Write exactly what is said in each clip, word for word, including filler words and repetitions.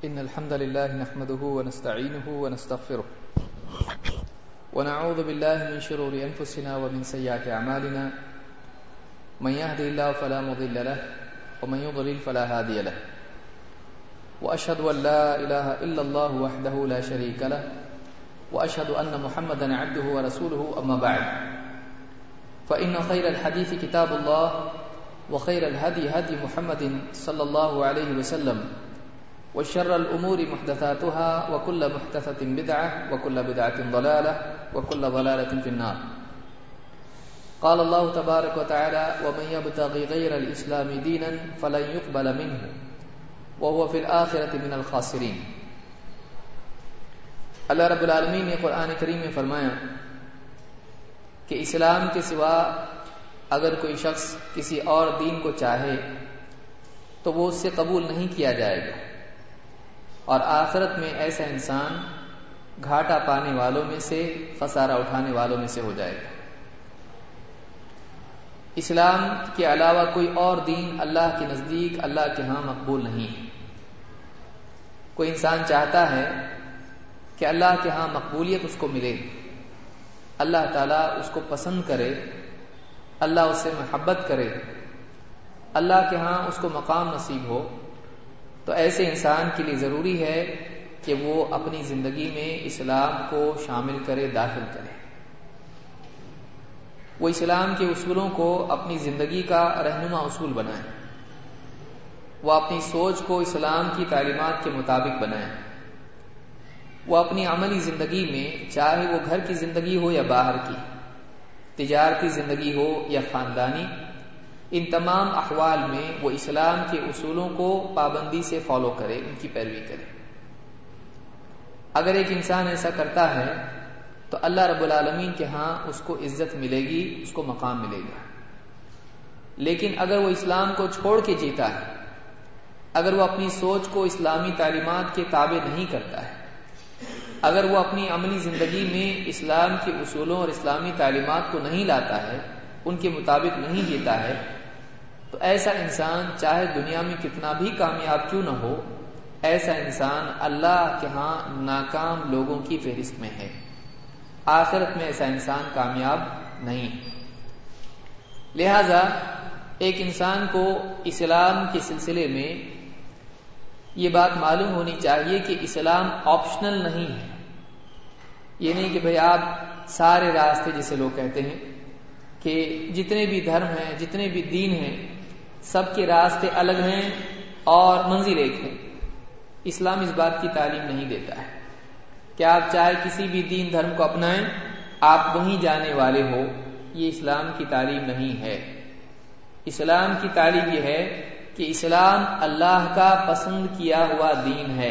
إن الحمد لله نحمده ونستعينه ونستغفره ونعوذ بالله من شرور أنفسنا ومن سيئات أعمالنا من يهده الله فلا مضل له ومن يضلل فلا هادي له وأشهد أن لا إله إلا الله وحده لا شريك له وأشهد أن محمدا عبده ورسوله أما بعد فإن خير الحديث كتاب الله وخير الهدي هدي محمد صلى الله عليه وسلم وشر الأمور محدثاتها وكل محدثة بدعة وكل بدعة ضلالة وكل ضلالة في النار. قال الله تبارك وتعالى ومن يبتغي غير الإسلام دينا فلن يقبل منه وهو في الآخرة من الخاسرين. اللہ رب العالمین نے قرآن کریم میں فرمایا کہ اسلام کے سوا اگر کوئی شخص کسی اور دین کو چاہے تو وہ اس سے قبول نہیں کیا جائے گا، اور آخرت میں ایسا انسان گھاٹا پانے والوں میں سے، خسارہ اٹھانے والوں میں سے ہو جائے گا۔ اسلام کے علاوہ کوئی اور دین اللہ کے نزدیک، اللہ کے ہاں مقبول نہیں ہے۔ کوئی انسان چاہتا ہے کہ اللہ کے ہاں مقبولیت اس کو ملے، اللہ تعالیٰ اس کو پسند کرے، اللہ اس سے محبت کرے، اللہ کے ہاں اس کو مقام نصیب ہو، تو ایسے انسان کے لیے ضروری ہے کہ وہ اپنی زندگی میں اسلام کو شامل کرے، داخل کرے، وہ اسلام کے اصولوں کو اپنی زندگی کا رہنما اصول بنائے، وہ اپنی سوچ کو اسلام کی تعلیمات کے مطابق بنائے، وہ اپنی عملی زندگی میں، چاہے وہ گھر کی زندگی ہو یا باہر کی، تجارتی زندگی ہو یا خاندانی، ان تمام احوال میں وہ اسلام کے اصولوں کو پابندی سے فالو کرے، ان کی پیروی کرے۔ اگر ایک انسان ایسا کرتا ہے تو اللہ رب العالمین کے ہاں اس کو عزت ملے گی، اس کو مقام ملے گا۔ لیکن اگر وہ اسلام کو چھوڑ کے جیتا ہے، اگر وہ اپنی سوچ کو اسلامی تعلیمات کے تابع نہیں کرتا ہے، اگر وہ اپنی عملی زندگی میں اسلام کے اصولوں اور اسلامی تعلیمات کو نہیں لاتا ہے، ان کے مطابق نہیں جیتا ہے، تو ایسا انسان چاہے دنیا میں کتنا بھی کامیاب کیوں نہ ہو، ایسا انسان اللہ کے ہاں ناکام لوگوں کی فہرست میں ہے۔ آخرت میں ایسا انسان کامیاب نہیں۔ لہذا ایک انسان کو اسلام کے سلسلے میں یہ بات معلوم ہونی چاہیے کہ اسلام آپشنل نہیں ہے۔ یہ نہیں کہ بھئی آپ سارے راستے، جسے لوگ کہتے ہیں کہ جتنے بھی دھرم ہیں، جتنے بھی دین ہیں، سب کے راستے الگ ہیں اور منزل ایک ہے۔ اسلام اس بات کی تعلیم نہیں دیتا ہے کہ آپ چاہے کسی بھی دین دھرم کو اپنائیں، آپ وہیں جانے والے ہو۔ یہ اسلام کی تعلیم نہیں ہے۔ اسلام کی تعلیم یہ ہے کہ اسلام اللہ کا پسند کیا ہوا دین ہے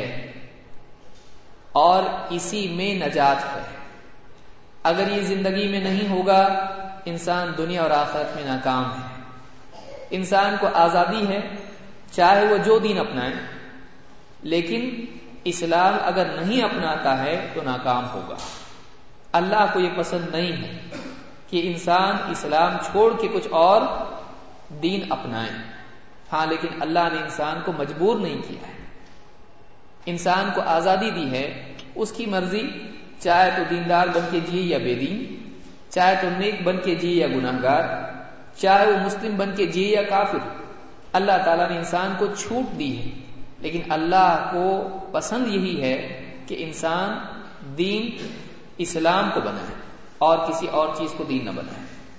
اور اسی میں نجات ہے۔ اگر یہ زندگی میں نہیں ہوگا، انسان دنیا اور آخرت میں ناکام ہے۔ انسان کو آزادی ہے، چاہے وہ جو دین اپنائے، لیکن اسلام اگر نہیں اپناتا ہے تو ناکام ہوگا۔ اللہ کو یہ پسند نہیں ہے کہ انسان اسلام چھوڑ کے کچھ اور دین اپنائے۔ ہاں، لیکن اللہ نے انسان کو مجبور نہیں کیا ہے، انسان کو آزادی دی ہے، اس کی مرضی، چاہے تو دیندار بن کے جیے یا بے دین، چاہے تو نیک بن کے جیے یا گناہگار، چاہے وہ مسلم بن کے جیے یا کافر۔ اللہ تعالیٰ نے انسان کو چھوٹ دی ہے، لیکن اللہ کو پسند یہی ہے کہ انسان دین اسلام کو بنائے اور کسی اور چیز کو دین نہ بنائے۔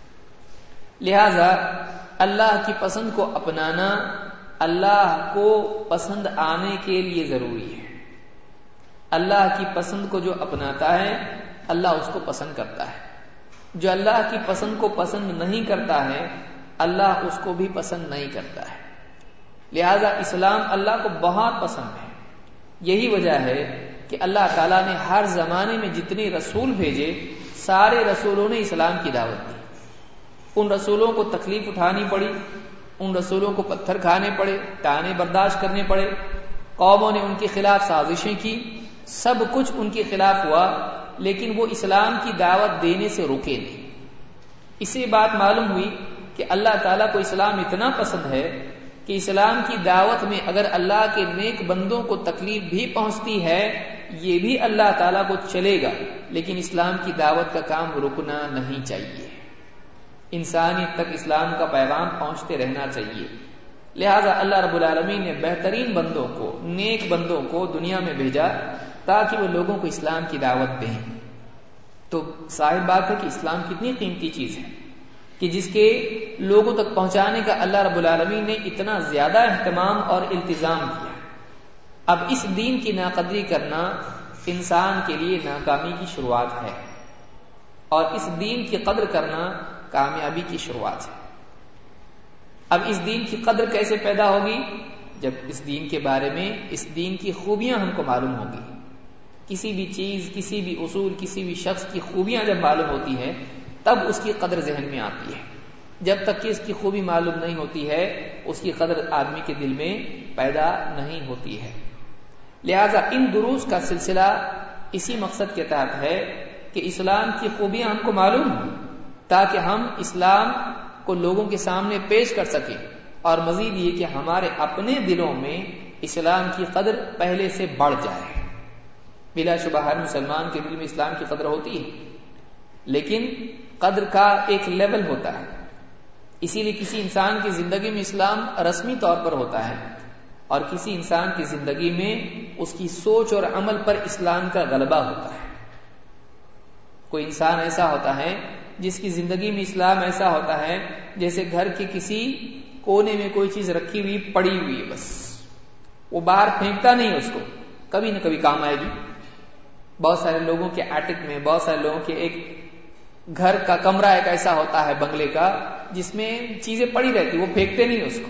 لہذا اللہ کی پسند کو اپنانا اللہ کو پسند آنے کے لیے ضروری ہے۔ اللہ کی پسند کو جو اپناتا ہے، اللہ اس کو پسند کرتا ہے۔ جو اللہ کی پسند کو پسند نہیں کرتا ہے، اللہ اس کو بھی پسند نہیں کرتا ہے۔ لہذا اسلام اللہ کو بہت پسند ہے۔ یہی وجہ ہے کہ اللہ تعالیٰ نے ہر زمانے میں جتنے رسول بھیجے، سارے رسولوں نے اسلام کی دعوت دی۔ ان رسولوں کو تکلیف اٹھانی پڑی، ان رسولوں کو پتھر کھانے پڑے، تانے برداشت کرنے پڑے، قوموں نے ان کے خلاف سازشیں کی، سب کچھ ان کے خلاف ہوا، لیکن وہ اسلام کی دعوت دینے سے رکے نہیں۔ اس سے بات معلوم ہوئی کہ اللہ تعالیٰ کو اسلام اتنا پسند ہے کہ اسلام کی دعوت میں اگر اللہ کے نیک بندوں کو تکلیف بھی پہنچتی ہے یہ بھی اللہ تعالیٰ کو چلے گا، لیکن اسلام کی دعوت کا کام رکنا نہیں چاہیے، انسانیت تک اسلام کا پیغام پہنچتے رہنا چاہیے۔ لہذا اللہ رب العالمین نے بہترین بندوں کو، نیک بندوں کو دنیا میں بھیجا تاکہ وہ لوگوں کو اسلام کی دعوت دیں۔ تو صاحب بات ہے کہ اسلام کتنی قیمتی چیز ہے کہ جس کے لوگوں تک پہنچانے کا اللہ رب العالمین نے اتنا زیادہ اہتمام اور التزام کیا۔ اب اس دین کی ناقدری کرنا انسان کے لیے ناکامی کی شروعات ہے، اور اس دین کی قدر کرنا کامیابی کی شروعات ہے۔ اب اس دین کی قدر کیسے پیدا ہوگی؟ جب اس دین کے بارے میں، اس دین کی خوبیاں ہم کو معلوم ہوگی۔ کسی بھی چیز، کسی بھی اصول، کسی بھی شخص کی خوبیاں جب معلوم ہوتی ہیں تب اس کی قدر ذہن میں آتی ہے۔ جب تک کہ اس کی خوبی معلوم نہیں ہوتی ہے اس کی قدر آدمی کے دل میں پیدا نہیں ہوتی ہے۔ لہذا ان دروس کا سلسلہ اسی مقصد کے تحت ہے کہ اسلام کی خوبیاں ہم کو معلوم ہوں تاکہ ہم اسلام کو لوگوں کے سامنے پیش کر سکیں، اور مزید یہ کہ ہمارے اپنے دلوں میں اسلام کی قدر پہلے سے بڑھ جائے۔ بلا شبہ ہر مسلمان کے دل میں اسلام کی قدر ہوتی ہے، لیکن قدر کا ایک لیول ہوتا ہے۔ اسی لیے کسی انسان کی زندگی میں اسلام رسمی طور پر ہوتا ہے، اور کسی انسان کی زندگی میں اس کی سوچ اور عمل پر اسلام کا غلبہ ہوتا ہے۔ کوئی انسان ایسا ہوتا ہے جس کی زندگی میں اسلام ایسا ہوتا ہے جیسے گھر کے کسی کونے میں کوئی چیز رکھی ہوئی پڑی ہوئی ہے، بس وہ باہر پھینکتا نہیں، اس کو کبھی نہ کبھی کام آئے گی۔ بہت سارے لوگوں کے ایٹک میں، بہت سارے لوگوں کے ایک گھر کا کمرہ ایک ایسا ہوتا ہے بنگلے کا جس میں چیزیں پڑی رہتی، وہ پھینکتے نہیں، اس کو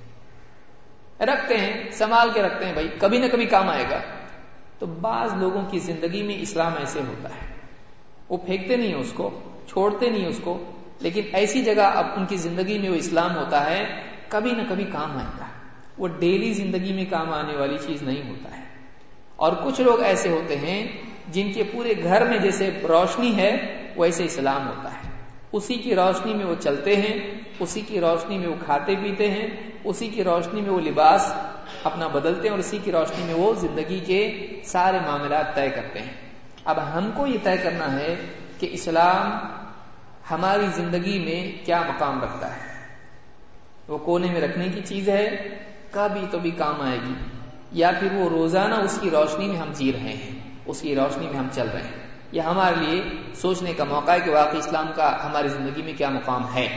رکھتے ہیں، سنبھال کے رکھتے ہیں، بھائی کبھی نہ کبھی کام آئے گا۔ تو بعض لوگوں کی زندگی میں اسلام ایسے ہوتا ہے، وہ پھینکتے نہیں اس کو، چھوڑتے نہیں اس کو، لیکن ایسی جگہ اب ان کی زندگی میں وہ اسلام ہوتا ہے کبھی نہ کبھی کام آئے گا، وہ ڈیلی زندگی میں کام آنے والی چیز نہیں ہوتا ہے۔ اور کچھ لوگ ایسے ہوتے ہیں جن کے پورے گھر میں جیسے روشنی ہے ویسے اسلام ہوتا ہے، اسی کی روشنی میں وہ چلتے ہیں، اسی کی روشنی میں وہ کھاتے پیتے ہیں، اسی کی روشنی میں وہ لباس اپنا بدلتے ہیں، اور اسی کی روشنی میں وہ زندگی کے سارے معاملات طے کرتے ہیں۔ اب ہم کو یہ طے کرنا ہے کہ اسلام ہماری زندگی میں کیا مقام رکھتا ہے۔ وہ کونے میں رکھنے کی چیز ہے، کبھی تو بھی کام آئے گی، یا پھر وہ روزانہ اس کی روشنی میں ہم جی رہے ہیں، اس کی روشنی میں ہم چل رہے ہیں۔ یہ ہمارے لیے سوچنے کا موقع ہے کہ واقعی اسلام کا ہماری زندگی میں کیا مقام ہے۔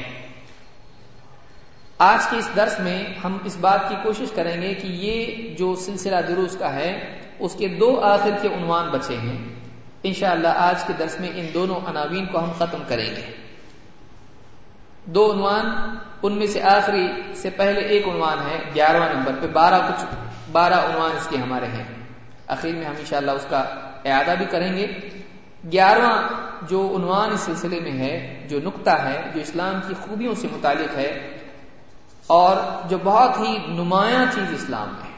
آج کے اس درس میں ہم اس بات کی کوشش کریں گے کہ یہ جو سلسلہ دروس کا ہے اس کے دو آخر کے عنوان بچے ہیں، انشاءاللہ آج کے درس میں ان دونوں عناوین کو ہم ختم کریں گے۔ دو عنوان، ان میں سے آخری سے پہلے ایک عنوان ہے گیارہواں نمبر پہ، بارہ کچھ بارہ عنوان اس کے ہمارے ہیں، آخر میں ہم انشاءاللہ اس کا اعادہ بھی کریں گے۔ گیارہواں جو عنوان اس سلسلے میں ہے، جو نقطہ ہے، جو اسلام کی خوبیوں سے متعلق ہے اور جو بہت ہی نمایاں چیز اسلام میں ہے،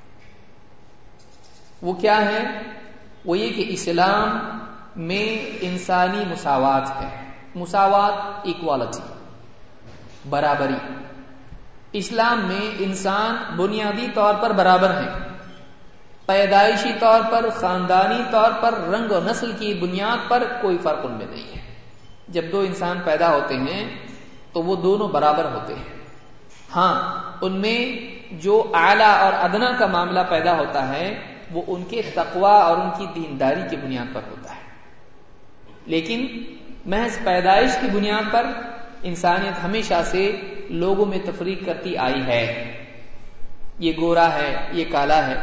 وہ کیا ہے؟ وہ یہ کہ اسلام میں انسانی مساوات ہے، مساوات، ایکوالٹی، برابری۔ اسلام میں انسان بنیادی طور پر برابر ہے، پیدائشی طور پر، خاندانی طور پر، رنگ و نسل کی بنیاد پر کوئی فرق ان میں نہیں ہے۔ جب دو انسان پیدا ہوتے ہیں تو وہ دونوں برابر ہوتے ہیں۔ ہاں، ان میں جو اعلیٰ اور ادنا کا معاملہ پیدا ہوتا ہے وہ ان کے تقوی اور ان کی دینداری کی بنیاد پر ہوتا ہے، لیکن محض پیدائش کی بنیاد پر انسانیت ہمیشہ سے لوگوں میں تفریق کرتی آئی ہے۔ یہ گورا ہے، یہ کالا ہے،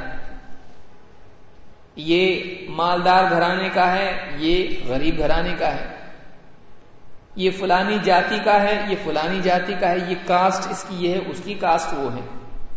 یہ مالدار گھرانے کا ہے، یہ غریب گھرانے کا ہے، یہ فلانی جاتی کا ہے، یہ فلانی جاتی کا ہے، یہ کاسٹ اس کی یہ ہے، اس کی کاسٹ وہ ہے،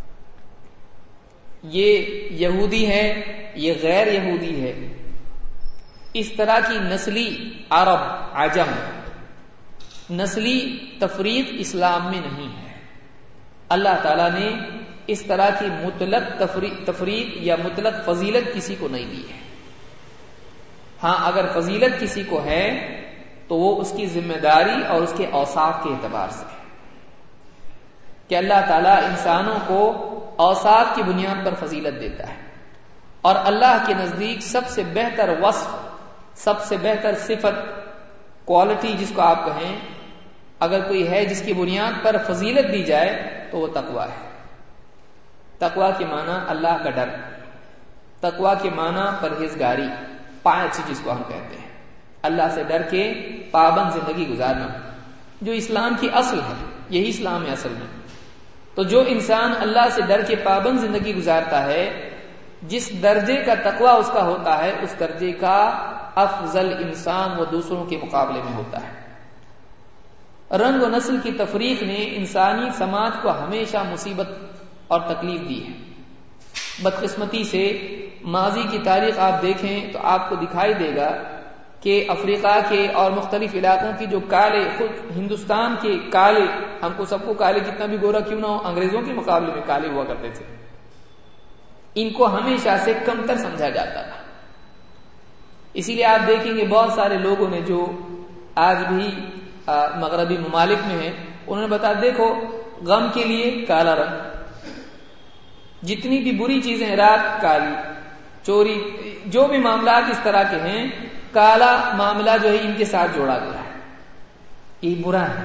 یہ یہودی ہے، یہ غیر یہودی ہے۔ اس طرح کی نسلی عرب عجم نسلی تفریق اسلام میں نہیں ہے۔ اللہ تعالیٰ نے اس طرح کی مطلق تفریق یا مطلق فضیلت کسی کو نہیں دی ہے۔ ہاں، اگر فضیلت کسی کو ہے تو وہ اس کی ذمہ داری اور اس کے اوصاف کے اعتبار سے ہے کہ اللہ تعالیٰ انسانوں کو اوصاف کی بنیاد پر فضیلت دیتا ہے، اور اللہ کے نزدیک سب سے بہتر وصف، سب سے بہتر صفت، کوالٹی جس کو آپ کہیں، اگر کوئی ہے جس کی بنیاد پر فضیلت دی جائے تو وہ تقویٰ ہے۔ تقویٰ کے معنی اللہ کا ڈر، تقویٰ کے معنی پرہیزگاری، پائچ جس کو ہم کہتے ہیں، اللہ سے ڈر کے پابند زندگی گزارنا، جو اسلام کی اصل ہے، یہی اسلام ہے اصل میں۔ تو جو انسان اللہ سے ڈر کے پابند زندگی گزارتا ہے، جس درجے کا تقویٰ اس کا ہوتا ہے، اس درجے کا افضل انسان وہ دوسروں کے مقابلے میں ہوتا ہے۔ رنگ و نسل کی تفریق نے انسانی سماج کو ہمیشہ مصیبت اور تکلیف دی ہے۔ بدقسمتی سے ماضی کی تاریخ آپ دیکھیں تو آپ کو دکھائی دے گا کہ افریقہ کے اور مختلف علاقوں کی جو کالے، خود ہندوستان کے کالے، ہم کو سب کو کالے جتنا بھی گورا کیوں نہ ہو، انگریزوں کے مقابلے میں کالے ہوا کرتے تھے، ان کو ہمیشہ سے کمتر سمجھا جاتا تھا۔ اسی لیے آپ دیکھیں گے بہت سارے لوگوں نے جو آج بھی مغربی ممالک میں ہیں، انہوں نے بتا دیکھو غم کے لیے کالا رنگ، جتنی بھی بری چیزیں رات کالی، چوری، جو بھی معاملات اس طرح کے ہیں، کالا معاملہ جو ہے ان کے ساتھ جوڑا گیا ہے، یہ برا ہے۔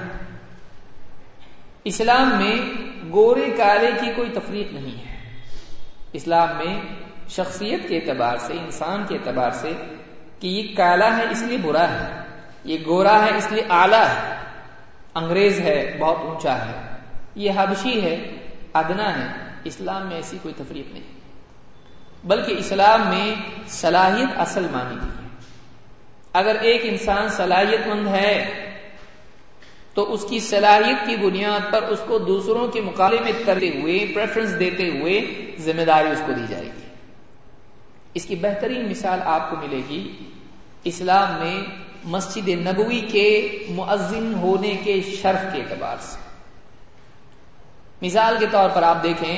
اسلام میں گورے کالے کی کوئی تفریق نہیں ہے۔ اسلام میں شخصیت کے اعتبار سے، انسان کے اعتبار سے، کہ یہ کالا ہے اس لیے برا ہے، یہ گورا ہے اس لیے اعلیٰ ہے، انگریز ہے بہت اونچا ہے، یہ حبشی ہے ادنا ہے، اسلام میں ایسی کوئی تفریق نہیں، بلکہ اسلام میں صلاحیت اصل مانی گئی ہے۔ اگر ایک انسان صلاحیت مند ہے تو اس کی صلاحیت کی بنیاد پر اس کو دوسروں کے مقابلے میں کرتے ہوئے، پریفرنس دیتے ہوئے ذمہ داری اس کو دی جائے گی۔ اس کی بہترین مثال آپ کو ملے گی اسلام میں مسجد نبوی کے مؤذن ہونے کے شرف کے اعتبار سے۔ مثال کے طور پر آپ دیکھیں،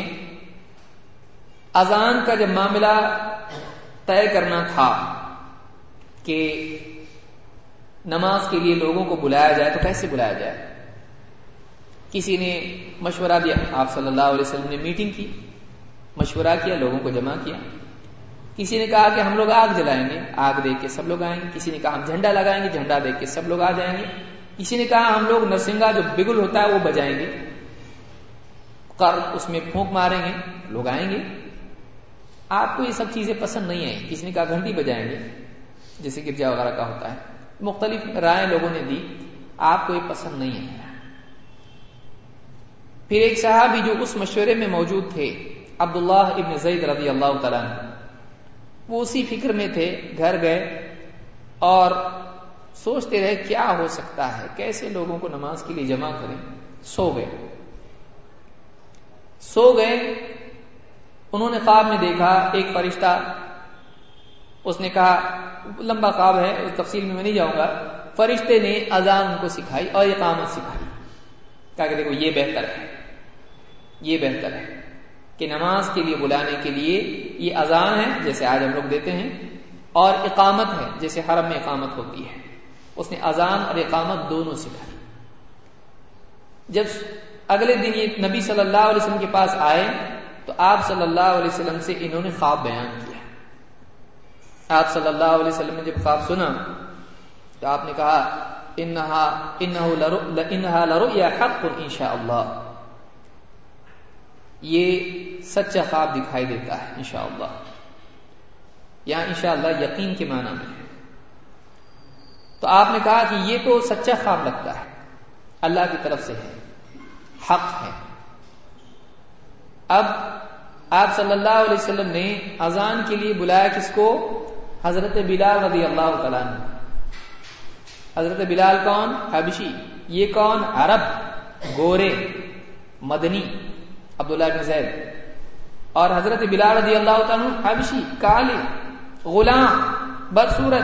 اذان کا جب معاملہ طے کرنا تھا کہ نماز کے لیے لوگوں کو بلایا جائے تو کیسے بلایا جائے، کسی نے مشورہ دیا، آپ صلی اللہ علیہ وسلم نے میٹنگ کی، مشورہ کیا، لوگوں کو جمع کیا۔ کسی نے کہا کہ ہم لوگ آگ جلائیں گے، آگ دیکھ کے سب لوگ آئیں گے۔ کسی نے کہا ہم جھنڈا لگائیں گے، جھنڈا دیکھ کے سب لوگ آ جائیں گے۔ کسی نے کہا ہم لوگ نرسنگا جو بگل ہوتا ہے وہ بجائیں گے، قرب اس میں پھونک ماریں گے، لوگ آئیں گے۔ آپ کو یہ سب چیزیں پسند نہیں آئیں۔ کسی نے کہا گھنٹی بجائیں گے، جیسے گرجا وغیرہ کا ہوتا ہے، مختلف رائے لوگوں نے دی، آپ کو یہ پسند نہیں ہے۔ پھر ایک صحابی جو اس مشورے میں موجود تھے، عبداللہ ابن زید رضی اللہ تعالیٰ عنہ، وہ اسی فکر میں تھے، گھر گئے اور سوچتے رہے کیا ہو سکتا ہے، کیسے لوگوں کو نماز کے لیے جمع کریں۔ سو گئے سو گئے انہوں نے خواب میں دیکھا ایک فرشتہ، اس نے کہا، لمبا خواب ہے، اس تفصیل میں میں نہیں جاؤں گا، فرشتے نے اذان ان کو سکھائی اور اقامت سکھائی، کہا کہ دیکھو یہ بہتر ہے، یہ بہتر ہے کہ نماز کے لیے بلانے کے لیے یہ اذان ہے جیسے آج ہم لوگ دیتے ہیں، اور اقامت ہے جیسے حرم میں اقامت ہوتی ہے۔ اس نے اذان اور اقامت دونوں سکھائی۔ جب اگلے دن یہ نبی صلی اللہ علیہ وسلم کے پاس آئے تو آپ صلی اللہ علیہ وسلم سے انہوں نے خواب بیان کیا۔ آپ صلی اللہ علیہ وسلم نے جب خواب سنا تو آپ نے کہا انہا انہو انہا لرؤیا حق انشاء اللہ، یہ سچا خواب دکھائی دیتا ہے انشاءاللہ، یہاں انشاءاللہ یقین کے معنی میں ہے۔ تو آپ نے کہا کہ یہ تو سچا خواب لگتا ہے، اللہ کی طرف سے ہے، حق ہے۔ اب آپ صلی اللہ علیہ وسلم نے اذان کے لیے بلایا کس کو؟ حضرت بلال رضی اللہ تعالیٰ عنہ۔ حضرت بلال کون؟ حبشی۔ یہ کون؟ عرب، گورے، مدنی، عبداللہ بن زید۔ اور حضرت بلال رضی اللہ تعالیٰ عنہ حبشی، کالے، غلام، بدصورت،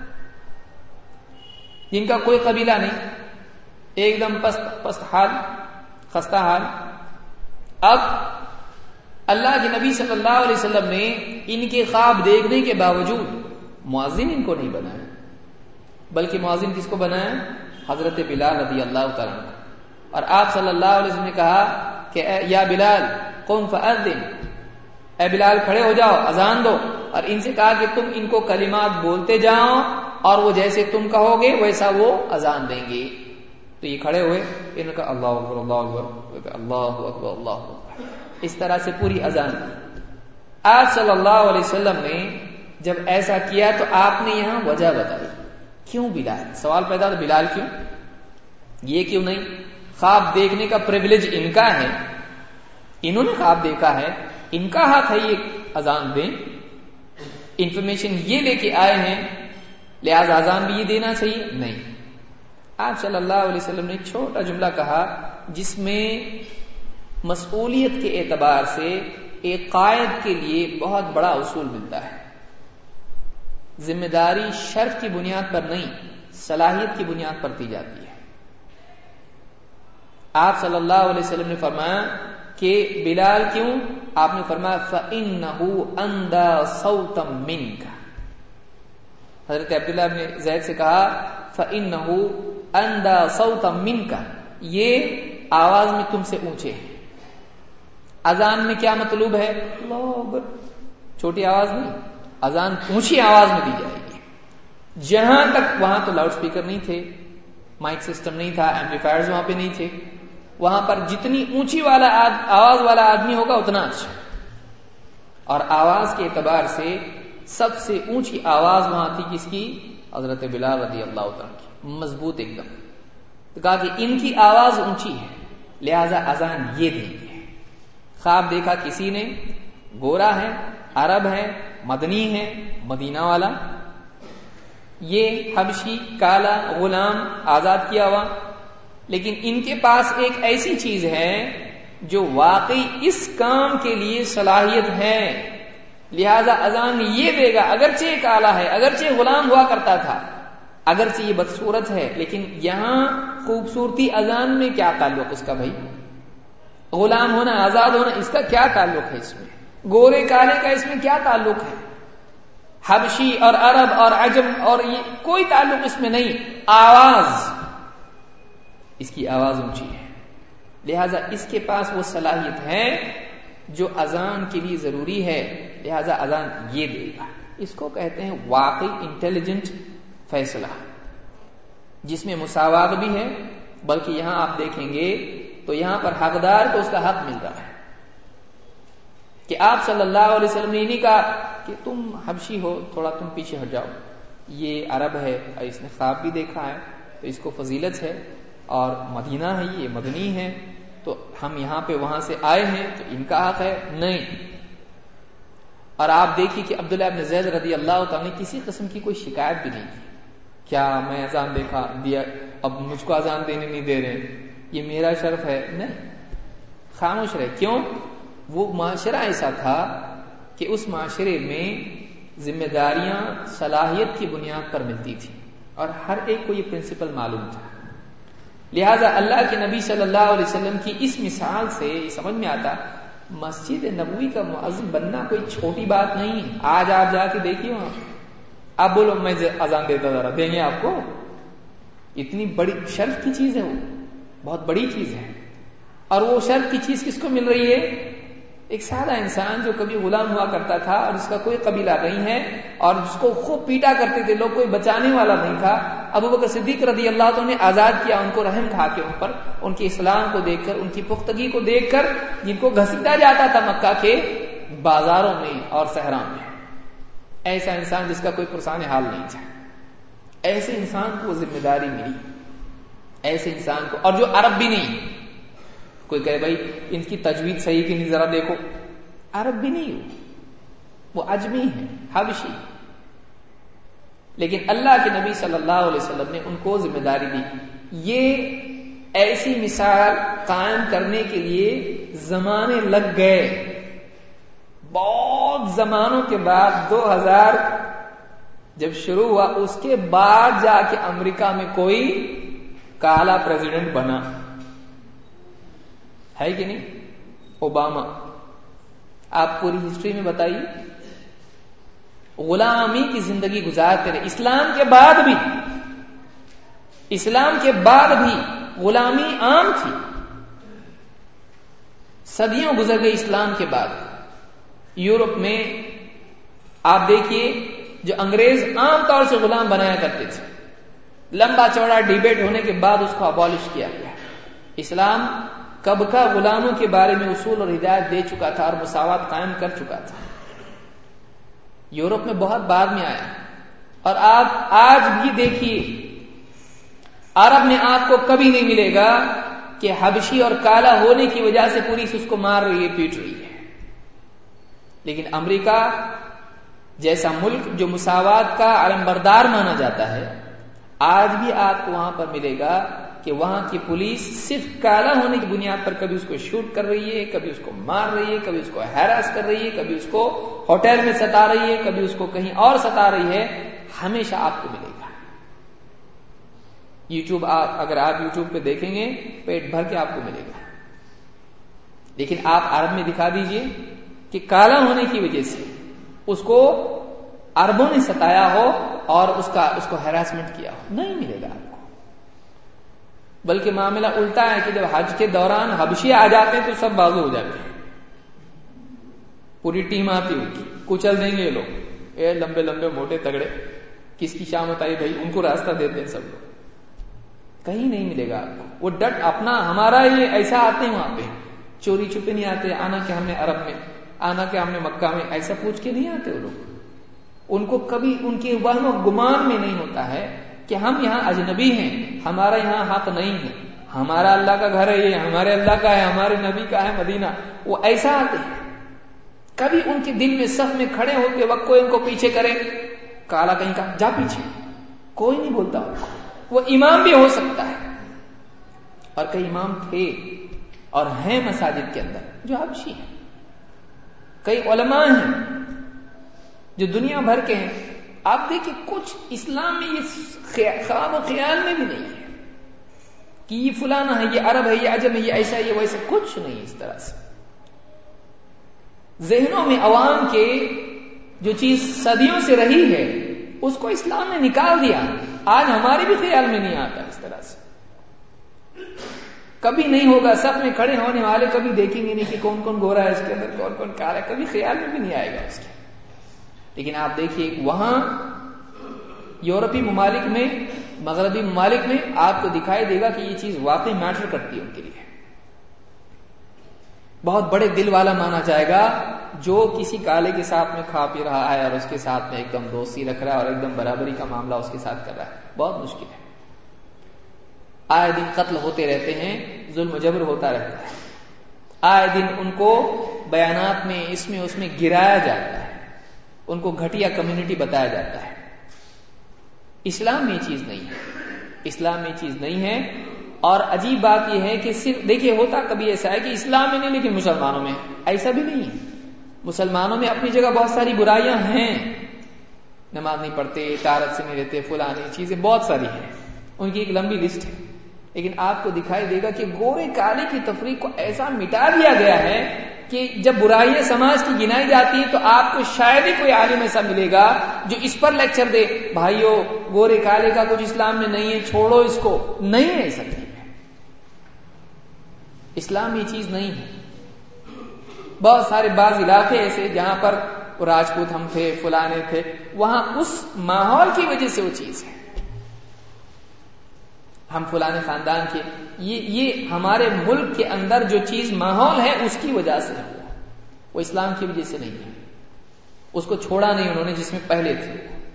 جن کا کوئی قبیلہ نہیں، ایک دم پست پست حال، خستہ حال۔ اب اللہ کے نبی صلی اللہ علیہ وسلم نے ان کے خواب دیکھنے کے باوجود مؤذن ان کو نہیں بنایا، بلکہ مؤذن کس کو بنایا؟ حضرت بلال رضی اللہ تعالیٰ عنہ۔ اور آپ صلی اللہ علیہ وسلم نے کہا کہ یا بلال قم فأذن، اے بلال کھڑے ہو جاؤ اذان دو، اور ان سے کہا کہ تم ان کو کلمات بولتے جاؤ اور وہ جیسے تم کہو گے ویسا وہ اذان دیں گے۔ تو یہ کھڑے ہوئے، انہوں نے کہا اللہ اکبر اللہ اکبر اللہ اکبر اللہ اکبر، اس طرح سے پوری اذان دی۔ آپ صلی اللہ علیہ وسلم نے جب ایسا کیا تو آپ نے یہاں وجہ بتائی، کیوں بلال؟ سوال پیدا تو بلال کیوں؟ یہ کیوں نہیں؟ خواب دیکھنے کا پریویلیج ان کا ہے، انہوں نے خواب دیکھا ہے، ان کا حق ہے یہ اذان دیں، انفارمیشن یہ لے کے آئے ہیں، لہذا اذان بھی یہ دینا چاہیے؟ نہیں۔ آپ صلی اللہ علیہ وسلم نے ایک چھوٹا جملہ کہا جس میں مسئولیت کے اعتبار سے ایک قائد کے لیے بہت بڑا اصول ملتا ہے۔ ذمہ داری شرف کی بنیاد پر نہیں، صلاحیت کی بنیاد پر دی جاتی ہے۔ آپ صلی اللہ علیہ وسلم نے فرمایا کہ بلال کیوں؟ آپ نے فرمایا فَإِنَّهُ أَنْدَى صَوْتًا مِنْكَ، حضرت عبداللہ بن زید سے کہا فَإِنَّهُ أَنْدَى صَوْتًا مِنْكَ، یہ آواز میں تم سے اونچے ہیں۔ اذان میں کیا مطلوب ہے؟ اللہ اکبر، چھوٹی آواز نہیں، اذان اونچی آواز میں دی جائے گی۔ جہاں تک وہاں تو لاؤڈ سپیکر نہیں تھے، مائک سسٹم نہیں تھا، ایمپلیفائرز وہاں پہ نہیں تھے، وہاں پر جتنی اونچی والا آواز والا آدمی ہوگا اتنا اچھا۔ اور آواز کے اعتبار سے سب سے اونچی آواز وہاں تھی کس کی؟ حضرت بلال رضی اللہ عنہ کی، مضبوط ایک دم۔ تو کہا کہ ان کی آواز اونچی ہے لہذا اذان یہ دیں گے۔ خواب دیکھا کسی نے، گورا ہے، عرب ہے، مدنی ہے، مدینہ والا، یہ حبشی کالا غلام آزاد کیا ہوا، لیکن ان کے پاس ایک ایسی چیز ہے جو واقعی اس کام کے لیے صلاحیت ہے، لہذا اذان یہ دے گا، اگرچہ ایک آلہ ہے، اگرچہ غلام ہوا کرتا تھا، اگرچہ یہ بدصورت ہے، لیکن یہاں خوبصورتی اذان میں کیا تعلق اس کا؟ بھائی غلام ہونا، آزاد ہونا، اس کا کیا تعلق ہے اس میں؟ گورے کالے کا اس میں کیا تعلق ہے؟ حبشی اور عرب اور عجم اور یہ کوئی تعلق اس میں نہیں، آواز، اس کی آواز اونچی ہے، لہذا اس کے پاس وہ صلاحیت ہے جو اذان کے لیے ضروری ہے، لہذا اذان یہ دے گا۔ اس کو کہتے ہیں واقعی انٹیلیجنٹ فیصلہ، جس میں مساوات بھی ہے، بلکہ یہاں آپ دیکھیں گے تو یہاں پر حقدار کو اس کا حق مل رہا ہے کہ آپ صلی اللہ علیہ وسلم نے یہ نہیں کہا کہ تم حبشی ہو تھوڑا تم پیچھے ہٹ جاؤ، یہ عرب ہے اور اس نے خواب بھی دیکھا ہے تو اس کو فضیلت ہے، اور مدینہ ہے یہ مدنی ہے تو ہم یہاں پہ وہاں سے آئے ہیں تو ان کا حق ہے، نہیں۔ اور آپ دیکھیے کہ عبداللہ ابن زید رضی اللہ تعالیٰ نے کسی قسم کی کوئی شکایت بھی نہیں کی، کیا میں اذان دیکھا دیا اب مجھ کو اذان دینے نہیں دے رہے، یہ میرا شرف ہے، نہیں، خاموش رہے۔ کیوں؟ وہ معاشرہ ایسا تھا کہ اس معاشرے میں ذمہ داریاں صلاحیت کی بنیاد پر ملتی تھی اور ہر ایک کو یہ پرنسپل معلوم تھا، لہذا اللہ کے نبی صلی اللہ علیہ وسلم کی اس مثال سے یہ سمجھ میں آتا مسجد نبوی کا مؤذن بننا کوئی چھوٹی بات نہیں ہے۔ آج آپ جا کے دیکھیے وہاں، آپ بولو میں اذان دیتا ذرا دیں گے آپ کو، اتنی بڑی شرف کی چیز ہے، وہ بہت بڑی چیز ہے، اور وہ شرف کی چیز کس کو مل رہی ہے؟ ایک سادہ انسان جو کبھی غلام ہوا کرتا تھا اور جس کا کوئی قبیلہ نہیں ہے اور جس کو خوب پیٹا کرتے تھے لوگ، کوئی بچانے والا نہیں تھا، ابو بکر صدیق رضی اللہ عنہ نے آزاد کیا، ان کو رحم کھا کے ان پر، ان کے اسلام کو دیکھ کر، ان کی پختگی کو دیکھ کر، جن کو گھسیٹا جاتا تھا مکہ کے بازاروں میں اور صحرا میں، ایسا انسان جس کا کوئی پرسان حال نہیں تھا، ایسے انسان کو ذمہ داری ملی، ایسے انسان کو، اور جو عرب بھی نہیں، کوئی کہے بھائی ان کی تجوید صحیح کی نہیں ذرا دیکھو، عرب بھی نہیں ہو، وہ عجمی ہے، حبشی، لیکن اللہ کے نبی صلی اللہ علیہ وسلم نے ان کو ذمہ داری دی۔ یہ ایسی مثال قائم کرنے کے لیے زمانے لگ گئے، بہت زمانوں کے بعد دو ہزار جب شروع ہوا اس کے بعد جا کے امریکہ میں کوئی کالا پریزیڈنٹ بنا ہے کہ نہیں؟ اوباما، آپ پوری ہسٹری میں بتائیے، غلامی کی زندگی گزارتے رہے، اسلام کے بعد بھی، اسلام کے بعد بھی غلامی عام تھی، صدیوں گزر گئی اسلام کے بعد. یورپ میں آپ دیکھیے جو انگریز عام طور سے غلام بنایا کرتے تھے، لمبا چوڑا ڈیبیٹ ہونے کے بعد اس کو ابالش کیا گیا. اسلام کب کا غلاموں کے بارے میں اصول اور ہدایت دے چکا تھا اور مساوات قائم کر چکا تھا. یورپ میں بہت بعد میں آیا. اور آپ آج بھی دیکھیے عرب میں آپ کو کبھی نہیں ملے گا کہ حبشی اور کالا ہونے کی وجہ سے پولیس اس کو مار رہی ہے، پیٹ رہی ہے. لیکن امریکہ جیسا ملک جو مساوات کا علمبردار مانا جاتا ہے، آج بھی آپ کو وہاں پر ملے گا کہ وہاں کی پولیس صرف کالا ہونے کی بنیاد پر کبھی اس کو شوٹ کر رہی ہے، کبھی اس کو مار رہی ہے، کبھی اس کو ہیراس کر رہی ہے، کبھی اس کو ہوٹل میں ستا رہی ہے، کبھی اس کو کہیں اور ستا رہی ہے. ہمیشہ آپ کو ملے گا. یوٹیوب اگر آپ یوٹیوب پہ دیکھیں گے پیٹ بھر کے آپ کو ملے گا. لیکن آپ عرب میں دکھا دیجئے کہ کالا ہونے کی وجہ سے اس کو عربوں نے ستایا ہو اور اس کا اس کو ہیراسمنٹ کیا ہو، نہیں ملے گا آپ کو. بلکہ معاملہ الٹا ہے کہ جب حج کے دوران حبشی آ جاتے ہیں تو سب بازو ہو جاتے ہیں. پوری ٹیم آتی ان کی، کچل دیں گے یہ لوگ، اے لمبے لمبے موٹے تگڑے، کس کی شامت آئی بھائی، ان کو راستہ دیتے ہیں سب لوگ. کہیں نہیں ملے گا آپ کو. وہ ڈٹ اپنا ہمارا یہ ایسا آتے ہیں وہاں پہ، چوری چھپے نہیں آتے. آنا کہ ہم نے عرب میں، آنا کہ ہم نے مکہ میں، ایسا پوچھ کے نہیں آتے وہ لوگ. ان کو کبھی ان کے وہم و گمان میں نہیں ہوتا ہے کہ ہم یہاں اجنبی ہیں، ہمارا یہاں حق نہیں ہے، ہمارا اللہ کا گھر ہے، یہ ہمارے اللہ کا ہے، ہمارے نبی کا ہے مدینہ. وہ ایسا آتے ہیں. کبھی ان کے دل میں صف میں کھڑے ہوتے وقت کوئی ان کو پیچھے کرے، کالا کہیں کا جا پیچھے، کوئی نہیں بولتا ان کو. وہ امام بھی ہو سکتا ہے. اور کئی امام تھے اور ہیں مساجد کے اندر جو حبشی ہیں. کئی علماء ہیں جو دنیا بھر کے ہیں. آپ دیکھیں کچھ اسلام میں یہ خواب و خیال میں بھی نہیں ہے کہ یہ فلانا ہے، یہ عرب ہے، یہ عجم ہے، یہ ایسا ہے، یہ ویسا، کچھ نہیں. اس طرح سے ذہنوں میں عوام کے جو چیز صدیوں سے رہی ہے اس کو اسلام نے نکال دیا. آج ہمارے بھی خیال میں نہیں آتا اس طرح سے. کبھی نہیں ہوگا. سب میں کھڑے ہونے والے کبھی دیکھیں گے نہیں کہ کون کون گورا ہے اس کے اندر، کون کون کالا ہے، کبھی خیال میں بھی نہیں آئے گا اس کے. لیکن آپ دیکھیے وہاں یورپی ممالک میں، مغربی ممالک میں آپ کو دکھائی دے گا کہ یہ چیز واقعی میٹر کرتی ہے ان کے لیے. بہت بڑے دل والا مانا جائے گا جو کسی کالے کے ساتھ میں کھا پی رہا ہے اور اس کے ساتھ میں ایک دم دوستی رکھ رہا ہے اور ایک دم برابری کا معاملہ اس کے ساتھ کر رہا ہے. بہت مشکل ہے. آئے دن قتل ہوتے رہتے ہیں، ظلم و جبر ہوتا رہتا ہے. آئے دن ان کو بیانات میں اس میں اس میں گرایا جاتا ہے، ان کو گھٹیا کمیونٹی بتایا جاتا ہے. اسلام میں یہ چیز نہیں ہے. اسلام میں یہ چیز نہیں ہے. اور عجیب بات یہ ہے کہ صرف دیکھیے ہوتا کبھی ایسا ہے کہ اسلام میں نہیں لیکن مسلمانوں میں، ایسا بھی نہیں ہے. مسلمانوں میں اپنی جگہ بہت ساری برائیاں ہیں، نماز نہیں پڑھتے، طہارت سے نہیں رہتے، فلانی چیزیں بہت ساری ہیں، ان کی ایک لمبی لسٹ ہے. لیکن آپ کو دکھائی دے گا کہ گورے کالے کی تفریق کو ایسا مٹا دیا گیا ہے کہ جب برائیاں سماج کی گنائی جاتی ہیں تو آپ کو شاید ہی کوئی عالم ایسا ملے گا جو اس پر لیکچر دے، بھائیو گورے کالے کا کچھ اسلام میں نہیں ہے، چھوڑو اس کو. نہیں ہے ایسا. اسلام یہ چیز نہیں ہے. بہت سارے بعض علاقے ایسے جہاں پر راجپوت ہم تھے، فلانے تھے، وہاں اس ماحول کی وجہ سے وہ چیز ہے. ہم فلانے خاندان کے، یہ یہ ہمارے ملک کے اندر جو چیز ماحول ہے اس کی وجہ سے ہوا، وہ اسلام کی وجہ سے نہیں ہے. اس کو چھوڑا نہیں انہوں نے جس میں پہلے تھے.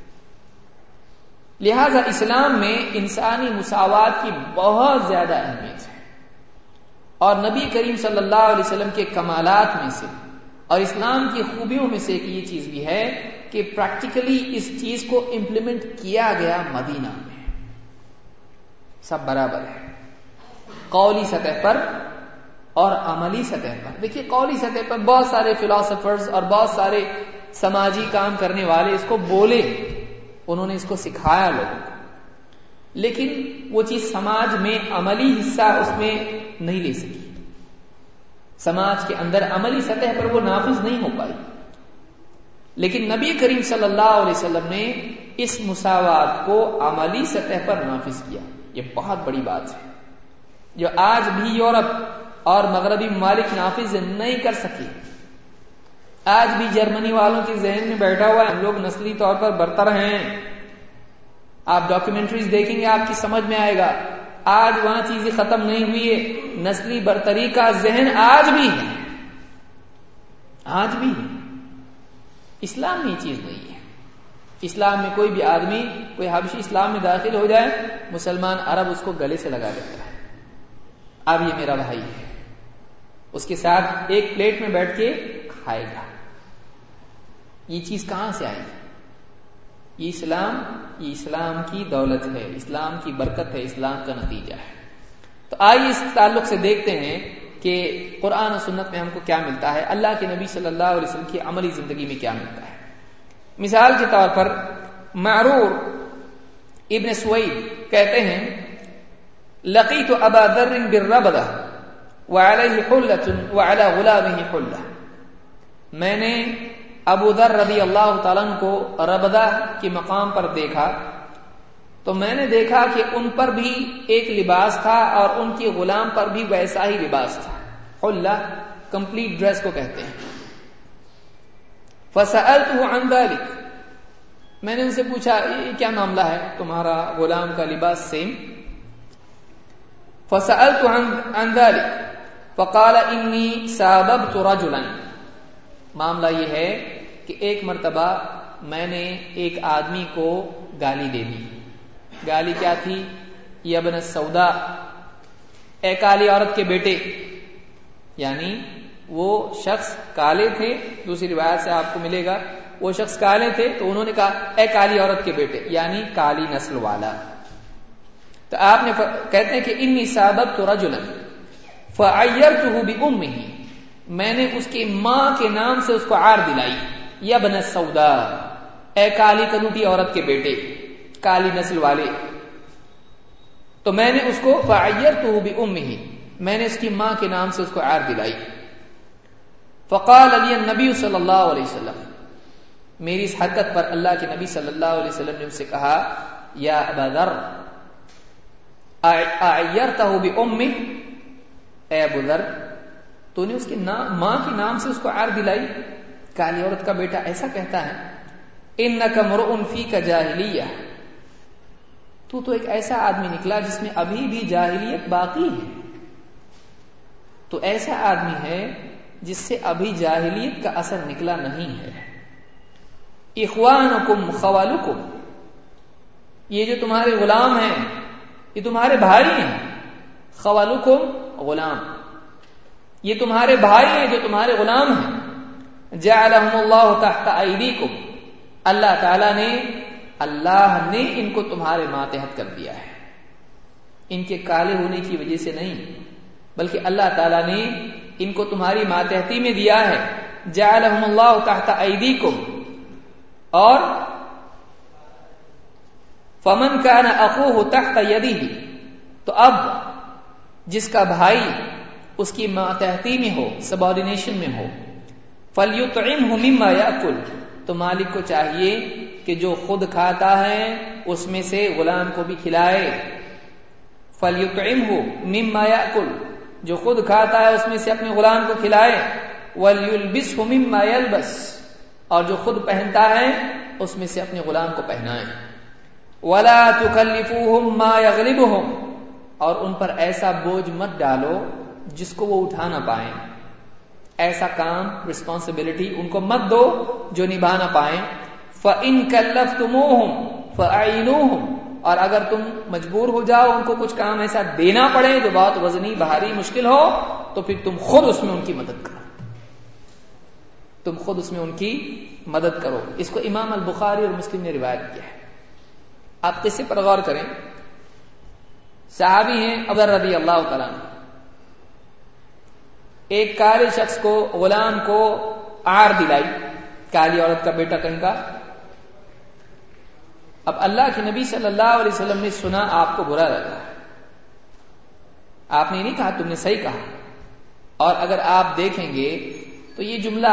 لہذا اسلام میں انسانی مساوات کی بہت زیادہ اہمیت ہے. اور نبی کریم صلی اللہ علیہ وسلم کے کمالات میں سے اور اسلام کی خوبیوں میں سے ایک یہ چیز بھی ہے کہ پریکٹیکلی اس چیز کو امپلیمنٹ کیا گیا مدینہ میں. سب برابر ہے قولی سطح پر اور عملی سطح پر. دیکھیے قولی سطح پر بہت سارے فلاسفرز اور بہت سارے سماجی کام کرنے والے اس کو بولے، انہوں نے اس کو سکھایا لوگوں کو، لیکن وہ چیز سماج میں عملی حصہ اس میں نہیں لے سکی. سماج کے اندر عملی سطح پر وہ نافذ نہیں ہو پائی. لیکن نبی کریم صلی اللہ علیہ وسلم نے اس مساوات کو عملی سطح پر نافذ کیا. یہ بہت بڑی بات ہے جو آج بھی یورپ اور مغربی ممالک نافذ نہیں کر سکی. آج بھی جرمنی والوں کے ذہن میں بیٹھا ہوا ہے ہم لوگ نسلی طور پر برتر ہیں. آپ ڈاکیومنٹریز دیکھیں گے آپ کی سمجھ میں آئے گا. آج وہاں چیزیں ختم نہیں ہوئی ہے. نسلی برتری کا ذہن آج بھی ہے, آج بھی ہے. اسلام میں یہ چیز نہیں ہے. اسلام میں کوئی بھی آدمی, کوئی حبشی اسلام میں داخل ہو جائے, مسلمان عرب اس کو گلے سے لگا دیتا ہے, اب یہ میرا بھائی ہے, اس کے ساتھ ایک پلیٹ میں بیٹھ کے کھائے گا. یہ چیز کہاں سے آئی؟ یہ اسلام, یہ اسلام کی دولت ہے, اسلام کی برکت ہے, اسلام کا نتیجہ ہے. تو آئیے اس تعلق سے دیکھتے ہیں کہ قرآن و سنت میں ہم کو کیا ملتا ہے, اللہ کے نبی صلی اللہ علیہ وسلم کی عملی زندگی میں کیا ملتا ہے. مثال کے طور پر معرور ابن سوید کہتے ہیں لقیت ابا ذر بالربدہ وعلیہ حلۃ وعلی غلامہ حلۃ, میں نے ابو ذر رضی اللہ تعالیٰ عنہ کو ربدہ کے مقام پر دیکھا تو میں نے دیکھا کہ ان پر بھی ایک لباس تھا اور ان کے غلام پر بھی ویسا ہی لباس تھا. حلہ کمپلیٹ ڈریس کو کہتے ہیں. فسألته عن ذلك, میں نے ان سے پوچھا یہ کیا معاملہ ہے, تمہارا غلام کا لباس سیم. فسألت عن عن ذلك فقال انی ساببت رجلا, معاملہ یہ ہے کہ ایک مرتبہ میں نے ایک آدمی کو گالی دے دی. گالی کیا تھی؟ یا ابن السودا, اے کالی عورت کے بیٹے. یعنی وہ شخص کالے تھے, دوسری روایت سے آپ کو ملے گا وہ شخص کالے تھے تو انہوں نے کہا اے کالی عورت کے بیٹے, یعنی کالی نسل والا. تو آپ نے کہتے ہیں کہ انی ساببت رجلا فعیرته بامه, میں نے اس کی ماں کے نام سے اس کو عار دلائی. یا ابن السودا, اے کالی کلوٹی عورت کے بیٹے, کالی نسل والے. تو میں نے اس کو فعیرته بامه, میں نے اس کی ماں کے نام سے اس کو عار دلائی. فقال علی النبی صلی اللہ علیہ وسلم, میری اس حرکت پر اللہ کے نبی صلی اللہ علیہ وسلم نے اسے کہا یا ابا ذر اعیرتہ بامہ, اے ابو ذر تو نے اس کی ماں کے نام سے اس کو عار دلائی, کالی عورت کا بیٹا ایسا کہتا ہے. انک امرؤ فیک جاہلیہ, تو تو ایک ایسا آدمی نکلا جس میں ابھی بھی جاہلیت باقی ہے. تو ایسا آدمی ہے جس سے ابھی جاہلیت کا اثر نکلا نہیں ہے. اخوانکم خوالکم, یہ جو تمہارے غلام ہیں یہ تمہارے بھائی ہیں. خوالکم غلام, یہ تمہارے بھائی ہیں جو تمہارے غلام ہیں. جعلہم اللہ تحت ایدیکم, اللہ تعالی نے اللہ نے ان کو تمہارے ماتحت کر دیا ہے. ان کے کالے ہونے کی وجہ سے نہیں بلکہ اللہ تعالی نے ان کو تمہاری ماتحتی میں دیا ہے. جعلہم اللہ تحت ایدیکم, اور فمن کان اخوہ تحت یدہ, تو اب جس کا بھائی اس کی ماتحتی میں ہو, سبارڈینیشن میں ہو, فلیطعمہ مما یاکل, تو مالک کو چاہیے کہ جو خود کھاتا ہے اس میں سے غلام کو بھی کھلائے. فلیطعمہ مما یاکل, جو خود کھاتا ہے اس میں سے اپنے غلام کو کھلائے. ولیلبسہ مما یلبس, اور جو خود پہنتا ہے اس میں سے اپنے غلام کو پہنائے. ولا تکلفوہم ما یغلبہم, اور ان پر ایسا بوجھ مت ڈالو جس کو وہ اٹھا نہ پائیں. ایسا کام رسپانسبلٹی ان کو مت دو جو نبھا نہ پائیں. فإن کلفتموہم فأعینوہم, اور اگر تم مجبور ہو جاؤ ان کو کچھ کام ایسا دینا پڑے جو بہت وزنی بھاری مشکل ہو تو پھر تم خود اس میں ان کی مدد کرو, تم خود اس میں ان کی مدد کرو. اس کو امام البخاری اور مسلم نے روایت کیا ہے. آپ قصے پر غور کریں. صحابی ہیں ابو ذر رضی اللہ تعالیٰ عنہ, ایک کالے شخص کو, غلام کو عار دلائی, کالی عورت کا بیٹا کہیں کا. اب اللہ کے نبی صلی اللہ علیہ وسلم نے سنا آپ کو برا لگا, آپ نے نہیں کہا تم نے صحیح کہا. اور اگر آپ دیکھیں گے تو یہ جملہ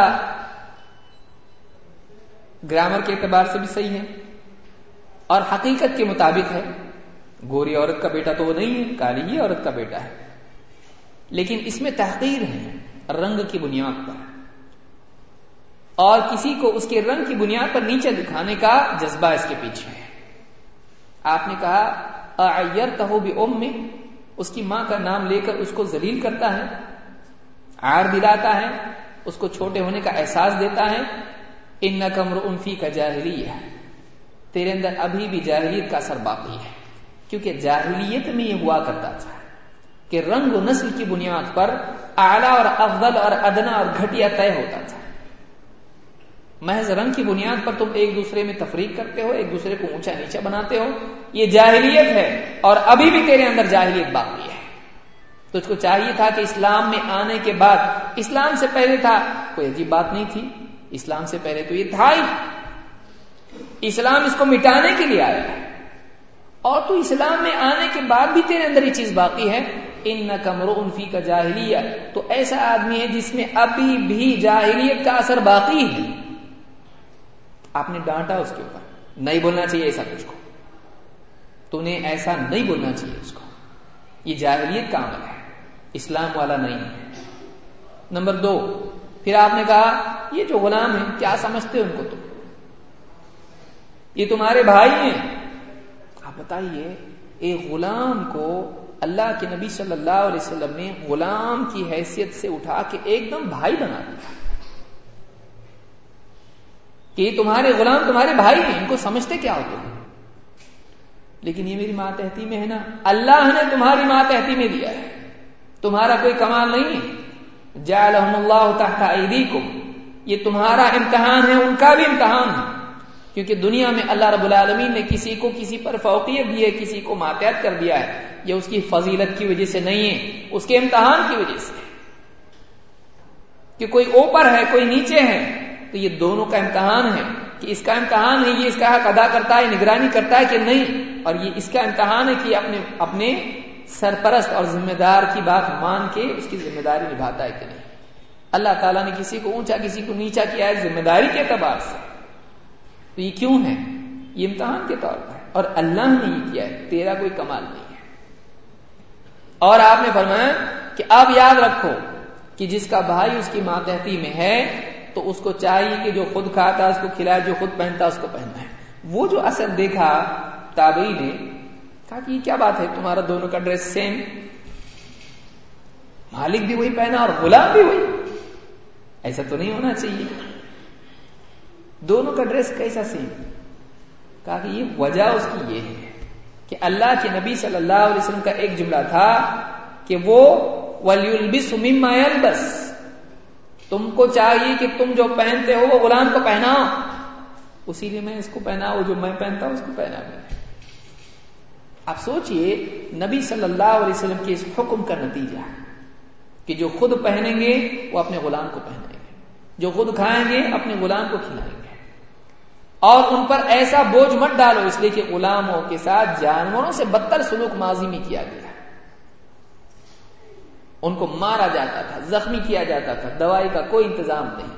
گرامر کے اعتبار سے بھی صحیح ہے اور حقیقت کے مطابق ہے. گوری عورت کا بیٹا تو وہ نہیں ہے, کالی ہی عورت کا بیٹا ہے. لیکن اس میں تحقیر ہے رنگ کی بنیاد پر، اور کسی کو اس کے رنگ کی بنیاد پر نیچے دکھانے کا جذبہ اس کے پیچھے ہے۔ آپ نے کہا اعیرتہ بأمہ، اس کی ماں کا نام لے کر اس کو ذلیل کرتا ہے، عار دلاتا ہے، اس کو چھوٹے ہونے کا احساس دیتا ہے۔ انک امرؤ فیک جاہلیہ، تیرے اندر ابھی بھی جاہلیت کا اثر باقی ہے، کیونکہ جاہلیت میں یہ ہوا کرتا تھا کہ رنگ و نسل کی بنیاد پر اعلیٰ اور افضل اور ادنا اور گھٹیا طے ہوتا تھا۔ محض رنگ کی بنیاد پر تم ایک دوسرے میں تفریق کرتے ہو، ایک دوسرے کو اونچا نیچا بناتے ہو، یہ جاہلیت ہے، اور ابھی بھی تیرے اندر جاہلیت باقی ہے۔ تو اس کو چاہیے تھا کہ اسلام میں آنے کے بعد، اسلام سے پہلے تھا کوئی عجیب بات نہیں تھی، اسلام سے پہلے تو یہ تھا ہی، اسلام اس کو مٹانے کے لیے آیا ہے، اور تو اسلام میں آنے کے بعد بھی تیرے اندر یہ چیز باقی ہے۔ انک امرؤ فیک جاہلیہ، تو ایسا آدمی ہے جس میں ابھی بھی جاہلیت کا اثر باقی ہے۔ آپ نے ڈانٹا اس کے اوپر، نہیں بولنا چاہیے ایسا کچھ کو، تو نے ایسا نہیں بولنا چاہیے اس کو، یہ جاہلیت کا عمل ہے، اسلام والا نہیں ہے۔ نمبر دو، پھر آپ نے کہا یہ جو غلام ہیں کیا سمجھتے ان کو تم، یہ تمہارے بھائی ہیں۔ آپ بتائیے ایک غلام کو اللہ کے نبی صلی اللہ علیہ وسلم نے غلام کی حیثیت سے اٹھا کے ایک دم بھائی بنا دیا کہ یہ تمہارے غلام تمہارے بھائی ہیں، ان کو سمجھتے کیا ہو تم؟ لیکن یہ میری ماتحتی میں ہے نا، اللہ نے تمہاری ماتحتی میں دیا ہے، تمہارا کوئی کمال نہیں ہے۔ جعلہم اللہ تحت ایدیکم، یہ تمہارا امتحان ہے، ان کا بھی امتحان ہے، کیونکہ دنیا میں اللہ رب العالمین نے کسی کو کسی پر فوقیت دی ہے، کسی کو ماتحت کر دیا ہے، یہ اس کی فضیلت کی وجہ سے نہیں ہے، اس کے امتحان کی وجہ سے، کہ کوئی اوپر ہے کوئی نیچے ہے، تو یہ دونوں کا امتحان ہے کہ اس کا امتحان ہے یہ اس کا حق ادا کرتا ہے، نگرانی کرتا ہے کہ نہیں، اور یہ اس کا امتحان ہے کہ اپنے اپنے سرپرست اور ذمہ دار کی بات مان کے اس کی ذمہ داری نبھاتا ہے کہ نہیں۔ اللہ تعالیٰ نے کسی کو اونچا کسی کو نیچا کیا ہے ذمہ داری کے اعتبار سے، تو یہ کیوں ہے؟ یہ امتحان کے طور پر، اور اللہ نے یہ کیا ہے، تیرا کوئی کمال نہیں ہے۔ اور آپ نے فرمایا کہ اب یاد رکھو کہ جس کا بھائی اس کی ماتحتی میں ہے تو اس کو چاہیے کہ جو خود کھاتا اس کو کھلائے، جو خود پہنتا اس کو پہننا ہے۔ وہ جو اثر دیکھا تابعی نے کہا کہ یہ کیا بات ہے، تمہارا دونوں کا ڈریس سیم، مالک بھی وہی پہنا اور غلام بھی وہی، ایسا تو نہیں ہونا چاہیے، دونوں کا ڈریس کیسا سیم؟ کہا کہ یہ وجہ اس کی یہ ہے کہ اللہ کے نبی صلی اللہ علیہ وسلم کا ایک جملہ تھا کہ وہ وَلْيُلْبِسْ مِمَّا يَلْبَسْ، تم کو چاہیے کہ تم جو پہنتے ہو وہ غلام کو پہناؤ، اسی لیے میں اس کو پہنا، وہ جو میں پہنتا ہوں اس کو پہنا میں۔ آپ سوچئے نبی صلی اللہ علیہ وسلم کے اس حکم کا نتیجہ کہ جو خود پہنیں گے وہ اپنے غلام کو پہنیں گے، جو خود کھائیں گے اپنے غلام کو کھلائیں گے، اور ان پر ایسا بوجھ مت ڈالو، اس لیے کہ غلاموں کے ساتھ جانوروں سے بدتر سلوک ماضی میں کیا گیا، ان کو مارا جاتا تھا، زخمی کیا جاتا تھا، دوائی کا کوئی انتظام نہیں،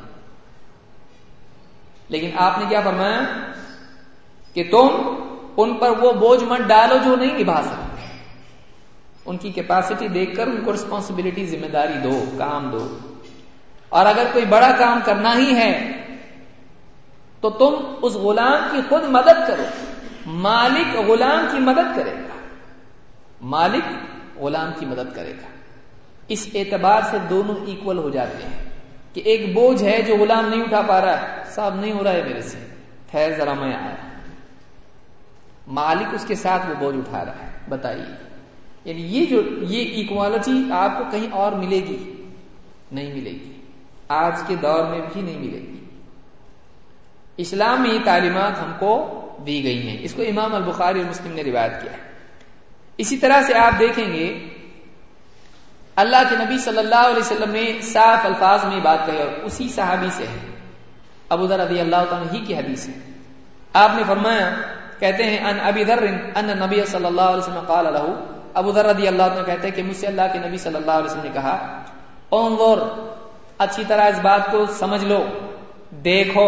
لیکن آپ نے کیا فرمایا کہ تم ان پر وہ بوجھ مت ڈالو جو نہیں نبھا سکتے، ان کی کیپیسٹی دیکھ کر ان کو رسپانسبلٹی، ذمہ داری دو، کام دو، اور اگر کوئی بڑا کام کرنا ہی ہے تو تم اس غلام کی خود مدد کرو، مالک غلام کی مدد کرے گا، مالک غلام کی مدد کرے گا، اس اعتبار سے دونوں ایکول ہو جاتے ہیں کہ ایک بوجھ ہے جو غلام نہیں اٹھا پا رہا ہے، صاحب نہیں ہو رہا ہے میرے سے، خیر ذرا میں آیا، مالک اس کے ساتھ وہ بوجھ اٹھا رہا ہے۔ بتائیے یعنی یہ جو یہ ایکوالٹی آپ کو کہیں اور ملے گی نہیں، ملے گی، آج کے دور میں بھی نہیں ملے گی۔ اسلام میں یہ تعلیمات ہم کو دی گئی ہیں، اس کو امام البخاری اور مسلم نے روایت کیا ہے۔ اسی طرح سے آپ دیکھیں گے اللہ کے نبی صلی اللہ علیہ وسلم نے صاف الفاظ میں بات کہی، اور اسی صحابی سے ہے، ابو ذر رضی اللہ تعالیٰ عنہ ہی کی حدیث ہے۔ آپ نے فرمایا، کہتے ہیں ان ابی ذر ان نبی صلی اللہ علیہ وسلم قال له، ابو ذر رضی اللہ عنہ کہتے ہیں کہ مجھ سے اللہ کے نبی صلی اللہ علیہ وسلم نے کہا، انظر، اچھی طرح اس بات کو سمجھ لو، دیکھو،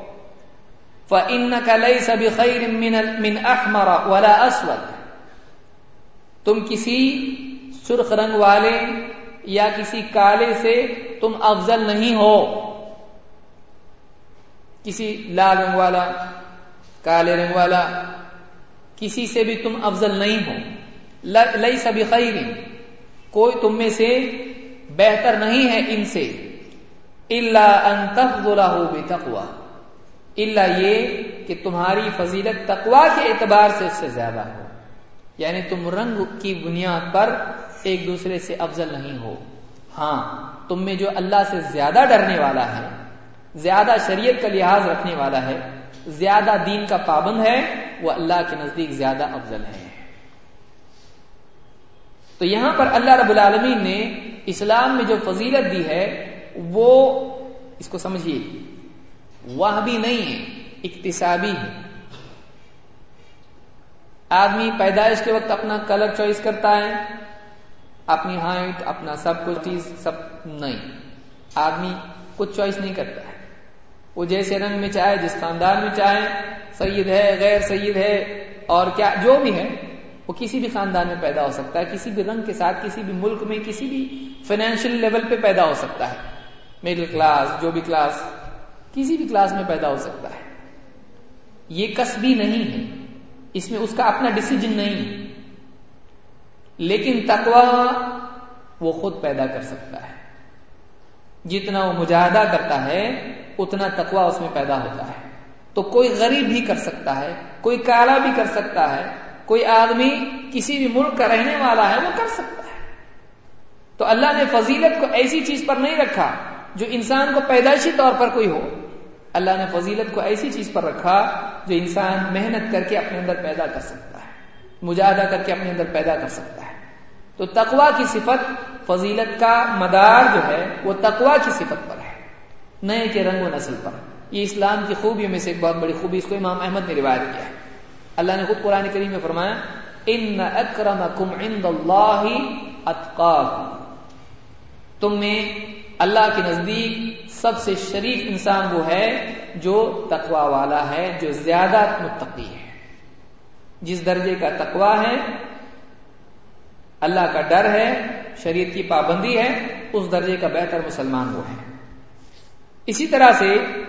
فإنك ليس بخير من من احمر ولا اسود، تم کسی سرخ رنگ والے یا کسی کالے سے تم افضل نہیں ہو. کسی لال رنگ والا، کالے رنگ والا، کسی سے بھی تم افضل نہیں ہو. لیس بخیر، کوئی تم میں سے بہتر نہیں ہے ان سے. الا ان تفضلہ بتقوی، الا یہ کہ تمہاری فضیلت تقوی کے اعتبار سے اس سے زیادہ ہو. یعنی تم رنگ کی بنیاد پر ایک دوسرے سے افضل نہیں ہو. ہاں، تم میں جو اللہ سے زیادہ ڈرنے والا ہے، زیادہ شریعت کا لحاظ رکھنے والا ہے، زیادہ دین کا پابند ہے، وہ اللہ کے نزدیک زیادہ افضل ہے. تو یہاں پر اللہ رب العالمین نے اسلام میں جو فضیلت دی ہے وہ، اس کو سمجھیے، وہابی نہیں ہے، اکتسابی ہے. آدمی پیدائش کے وقت اپنا کلر چوائس کرتا ہے، اپنی ہائٹ، اپنا سب کچھ چیز سب نہیں. آدمی کچھ چوائس نہیں کرتا ہے، وہ جیسے رنگ میں چاہے، جس خاندان میں چاہے، سید ہے، غیر سید ہے، اور کیا جو بھی ہے، وہ کسی بھی خاندان میں پیدا ہو سکتا ہے، کسی بھی رنگ کے ساتھ، کسی بھی ملک میں، کسی بھی فائنینشیل لیول پہ پیدا ہو سکتا ہے. مڈل کلاس، جو بھی کلاس، کسی بھی کلاس میں پیدا ہو سکتا ہے. یہ کسبی نہیں ہے، اس میں اس کا اپنا ڈیسیجن نہیں ہے. لیکن تقوی وہ خود پیدا کر سکتا ہے. جتنا وہ مجاہدہ کرتا ہے اتنا تقوی اس میں پیدا ہوتا ہے. تو کوئی غریب بھی کر سکتا ہے، کوئی کالا بھی کر سکتا ہے، کوئی آدمی کسی بھی ملک کا رہنے والا ہے وہ کر سکتا ہے. تو اللہ نے فضیلت کو ایسی چیز پر نہیں رکھا جو انسان کو پیدائشی طور پر کوئی ہو. اللہ نے فضیلت کو ایسی چیز پر رکھا جو انسان محنت کر کے اپنے اندر پیدا کر سکتا ہے، مجاہدہ کر کے اپنے اندر پیدا کر سکتا ہے. تو تقوی کی صفت، فضیلت کا مدار جو ہے وہ تقوی کی صفت پر ہے، نئے کے رنگ و نسل پر. یہ اسلام کی خوبیوں میں سے ایک بہت بڑی خوبی، اس کو امام احمد نے روایت کیا ہے. اللہ نے خود قرآن کریم میں فرمایا، ان اکرمکم عند اللہ اتقاکم، تم میں اللہ کے نزدیک سب سے شریف انسان وہ ہے جو تقوی والا ہے، جو زیادہ متقی ہے. جس درجے کا تقوی ہے، اللہ کا ڈر ہے، شریعت کی پابندی ہے، اس درجے کا بہتر مسلمان وہ ہے. اسی طرح سے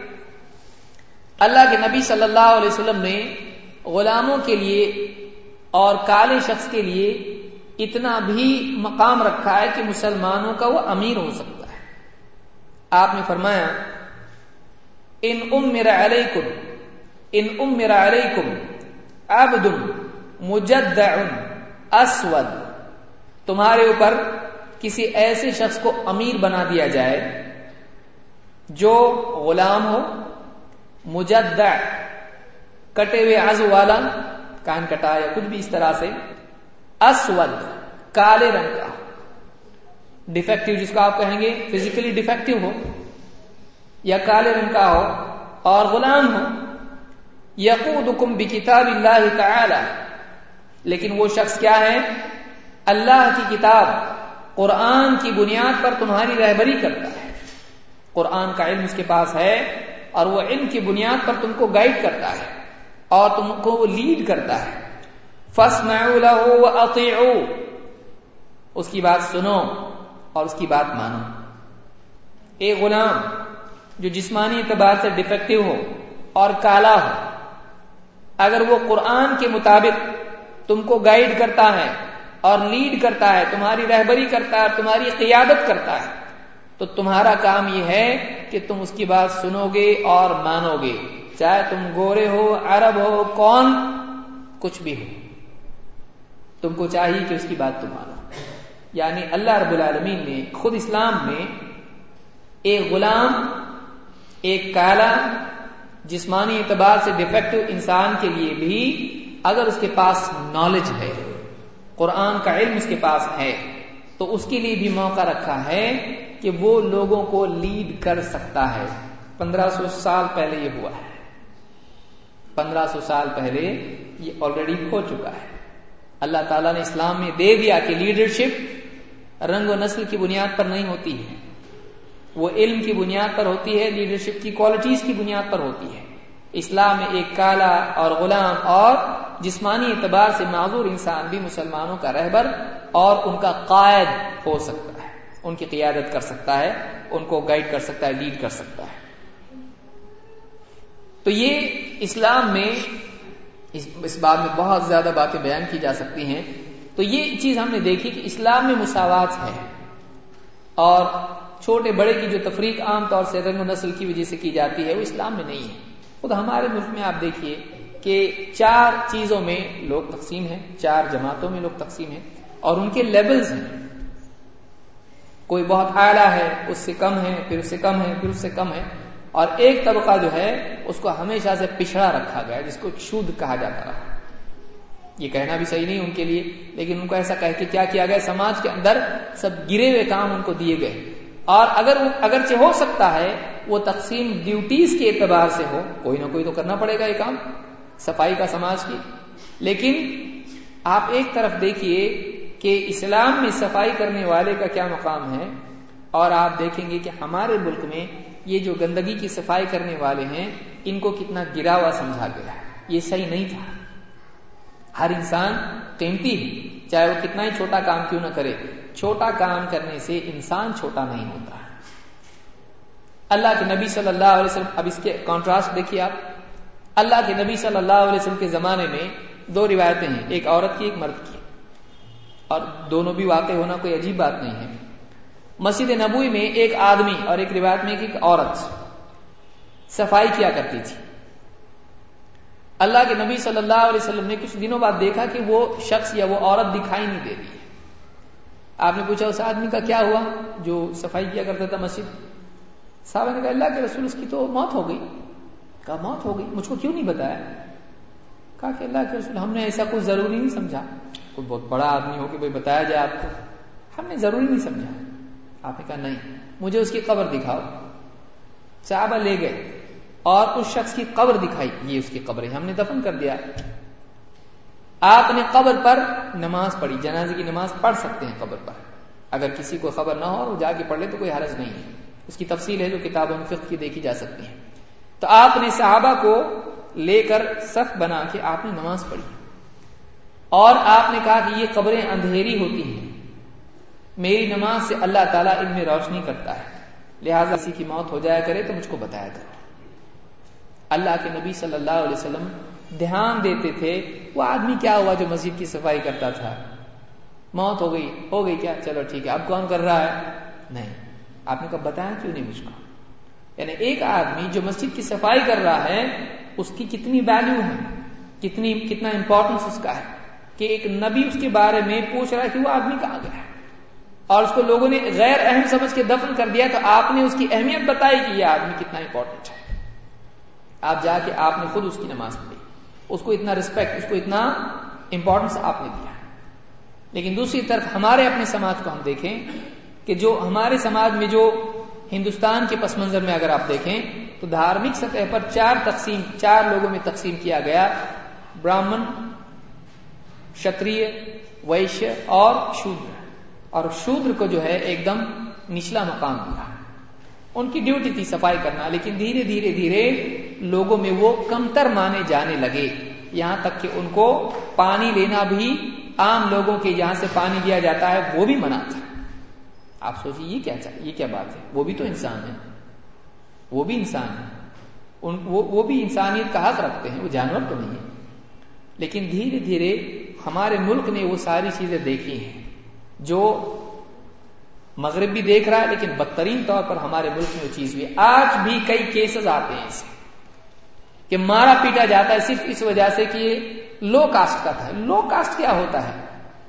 اللہ کے نبی صلی اللہ علیہ وسلم نے غلاموں کے لیے اور کالے شخص کے لیے اتنا بھی مقام رکھا ہے کہ مسلمانوں کا وہ امیر ہو سکتا ہے. آپ نے فرمایا، ان امر علیکم ان امر علیکم عبد مجدع اسود، تمہارے اوپر کسی ایسے شخص کو امیر بنا دیا جائے جو غلام ہو، مجدع، کٹے ہوئے عضو والا، کان کٹا یا کچھ بھی اس طرح سے، اسود، کالے رنگ کا، ڈیفیکٹو جس کو آپ کہیں گے فزیکلی ڈیفیکٹو ہو یا کالے رنگ کا ہو اور غلام ہو. یقودکم بکتاب اللہ تعالی، لیکن وہ شخص کیا ہے؟ اللہ کی کتاب قرآن کی بنیاد پر تمہاری رہبری کرتا ہے. قرآن کا علم اس کے پاس ہے اور وہ علم کی بنیاد پر تم کو گائیڈ کرتا ہے اور تم کو وہ لیڈ کرتا ہے. فاسمعوا له واطيعوا، اس کی بات سنو اور اس کی بات مانو. ایک غلام جو جسمانی اعتبار سے ڈیفیکٹو ہو اور کالا ہو، اگر وہ قرآن کے مطابق تم کو گائیڈ کرتا ہے اور لیڈ کرتا ہے، تمہاری رہبری کرتا ہے، تمہاری قیادت کرتا ہے، تو تمہارا کام یہ ہے کہ تم اس کی بات سنو گے اور مانو گے، چاہے تم گورے ہو، عرب ہو، کون کچھ بھی ہو، تم کو چاہیے کہ اس کی بات تم مانو. یعنی اللہ رب العالمین نے خود اسلام میں ایک غلام، ایک کالا، جسمانی اعتبار سے ڈیفیکٹو انسان کے لیے بھی اگر اس کے پاس نالج ہے، قرآن کا علم اس کے پاس ہے، تو اس کے لیے بھی موقع رکھا ہے کہ وہ لوگوں کو لیڈ کر سکتا ہے. پندرہ سو سال پہلے یہ ہوا ہے، پندرہ سو سال پہلے یہ آلریڈی ہو چکا ہے. اللہ تعالیٰ نے اسلام میں دے دیا کہ لیڈرشپ رنگ و نسل کی بنیاد پر نہیں ہوتی ہے، وہ علم کی بنیاد پر ہوتی ہے، لیڈرشپ کی کوالٹیز کی بنیاد پر ہوتی ہے. اسلام میں ایک کالا اور غلام اور جسمانی اعتبار سے معذور انسان بھی مسلمانوں کا رہبر اور ان کا قائد ہو سکتا ہے. ان کی قیادت کر سکتا ہے، ان کو گائیڈ کر سکتا ہے، لیڈ کر سکتا ہے. تو یہ اسلام میں اس, اس بات میں بہت زیادہ باتیں بیان کی جا سکتی ہیں. تو یہ چیز ہم نے دیکھی کہ اسلام میں مساوات ہے، اور چھوٹے بڑے کی جو تفریق عام طور سے رنگ و نسل کی وجہ سے کی جاتی ہے وہ اسلام میں نہیں ہے. خود ہمارے ملک میں آپ دیکھیے کہ چار چیزوں میں لوگ تقسیم ہیں، چار جماعتوں میں لوگ تقسیم ہیں، اور ان کے لیولز ہیں. کوئی بہت اعلیٰ ہے، اس سے کم ہے، پھر اس سے کم ہے، پھر اس سے کم ہے، اور ایک طبقہ جو ہے اس کو ہمیشہ سے پچھڑا رکھا گیا جس کو شودھ کہا جاتا رہا. یہ کہنا بھی صحیح نہیں ان کے لیے، لیکن ان کو ایسا کہہ کے کیا کیا گیا، سماج کے اندر سب گرے ہوئے کام ان کو دیے گئے. اور اگر اگرچہ ہو سکتا ہے وہ تقسیم ڈیوٹیز کے اعتبار سے ہو، کوئی نہ کوئی تو کرنا پڑے گا یہ کام صفائی کا سماج کی، لیکن آپ ایک طرف دیکھیے کہ اسلام میں صفائی کرنے والے کا کیا مقام ہے، اور آپ دیکھیں گے کہ ہمارے ملک میں یہ جو گندگی کی صفائی کرنے والے ہیں ان کو کتنا گرا ہوا سمجھا گیا ہے. یہ صحیح نہیں تھا. ہر انسان قیمتی ہے، چاہے وہ کتنا ہی چھوٹا کام کیوں نہ کرے. چھوٹا کام کرنے سے انسان چھوٹا نہیں ہوتا. اللہ کے نبی صلی اللہ علیہ وسلم، اب اس کے کانٹراسٹ دیکھیے آپ. اللہ کے نبی صلی اللہ علیہ وسلم کے زمانے میں دو روایتیں ہیں، ایک عورت کی ایک مرد کی، اور دونوں بھی واقع ہونا کوئی عجیب بات نہیں ہے. مسجد نبوی میں ایک آدمی اور ایک روایت میں ایک عورت صفائی کیا کرتی تھی. اللہ کے نبی صلی اللہ علیہ وسلم نے کچھ دنوں بعد دیکھا کہ وہ شخص یا وہ عورت دکھائی نہیں دے رہی ہے. آپ نے پوچھا اس آدمی کا کیا ہوا جو صفائی کیا کرتا تھا مسجد؟ صحابہ نے کہا اللہ کے رسول اس کی تو موت ہو گئی. کہا موت ہو گئی، مجھ کو کیوں نہیں بتایا؟ کہا کہ اللہ کے رسول ہم نے ایسا کوئی ضروری نہیں سمجھا، کوئی بہت بڑا آدمی ہو کہ بھائی بتایا جائے آپ کو، ہم نے ضروری نہیں سمجھا. آپ نے کہا نہیں، مجھے اس کی قبر دکھاؤ. صحابہ لے گئے اور اس شخص کی قبر دکھائی، یہ اس کی قبر ہے، ہم نے دفن کر دیا. آپ نے قبر پر نماز پڑھی، جنازے کی نماز پڑھ سکتے ہیں قبر پر، اگر کسی کو خبر نہ ہو اور وہ جا کے پڑھ لے تو کوئی حرج نہیں ہے. اس کی تفصیل ہے جو کتابوں میں فقہ کی دیکھی جا سکتی ہے. تو آپ نے صحابہ کو لے کر صف بنا کے آپ نے نماز پڑھی، اور آپ نے کہا کہ یہ قبریں اندھیری ہوتی ہیں، میری نماز سے اللہ تعالیٰ ان میں روشنی کرتا ہے، لہٰذا کسی کی موت ہو جایا کرے تو مجھ کو بتایا کرو. اللہ کے نبی صلی اللہ علیہ وسلم دھیان دیتے تھے وہ آدمی کیا ہوا جو مسجد کی صفائی کرتا تھا، موت ہو گئی ہو گئی کیا، چلو ٹھیک ہے، اب کون کر رہا ہے؟ نہیں. آپ نے کہا بتایا کیوں نہیں مجھ کو؟ یعنی ایک آدمی جو مسجد کی صفائی کر رہا ہے اس کی کتنی ویلیو ہے، کتنی کتنا امپورٹنس اس کا ہے کہ ایک نبی اس کے بارے میں پوچھ رہا ہے کہ وہ آدمی کہاں گیا ہے، اور اس کو لوگوں نے غیر اہم سمجھ کے دفن کر دیا. تو آپ نے اس کی اہمیت بتائی کہ یہ آدمی کتنا امپورٹنٹ ہے. آپ جا کے آپ نے خود اس کی نماز پڑھی، اس کو اتنا رسپیکٹ، اس کو اتنا امپورٹنس آپ نے دیا. لیکن دوسری طرف ہمارے اپنے سماج کو ہم دیکھیں کہ جو ہمارے سماج میں جو ہندوستان کے پس منظر میں اگر آپ دیکھیں تو دھارمک سطح پر چار تقسیم چار لوگوں میں تقسیم کیا گیا، براہمن، شتریہ، ویشیہ اور شودر. اور شودر کو جو ہے ایک دم نچلا مقام دیا. ان کی ڈیوٹی تھی صفائی کرنا، لیکن دھیرے دھیرے دھیرے لوگوں میں وہ کمتر مانے جانے لگے، یہاں تک کہ ان کو پانی لینا بھی عام لوگوں کے جہاں سے پانی لیا جاتا ہے وہ بھی منع تھا. آپ سوچیے یہ کیا چاہیے، یہ کیا بات ہے؟ وہ بھی تو انسان ہے، وہ بھی انسان ہے، ان وہ, وہ بھی انسانیت کا حق رکھتے ہیں، وہ جانور تو نہیں ہے. لیکن دھیرے دھیرے ہمارے ملک نے وہ ساری چیزیں دیکھی ہیں جو مغرب بھی دیکھ رہا ہے، لیکن بدترین طور پر ہمارے ملک میں وہ چیز ہوئی. آج بھی کئی کیسز آتے ہیں ایسے کہ مارا پیٹا جاتا ہے صرف اس وجہ سے کہ یہ لو کاسٹ کا تھا. لو کاسٹ کیا ہوتا ہے؟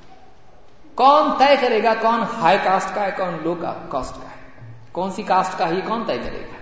کون طے کرے گا کون ہائی کاسٹ کا ہے کون لو کاسٹ کا ہے، کون سی کاسٹ کا ہے، یہ کون طے کرے گا؟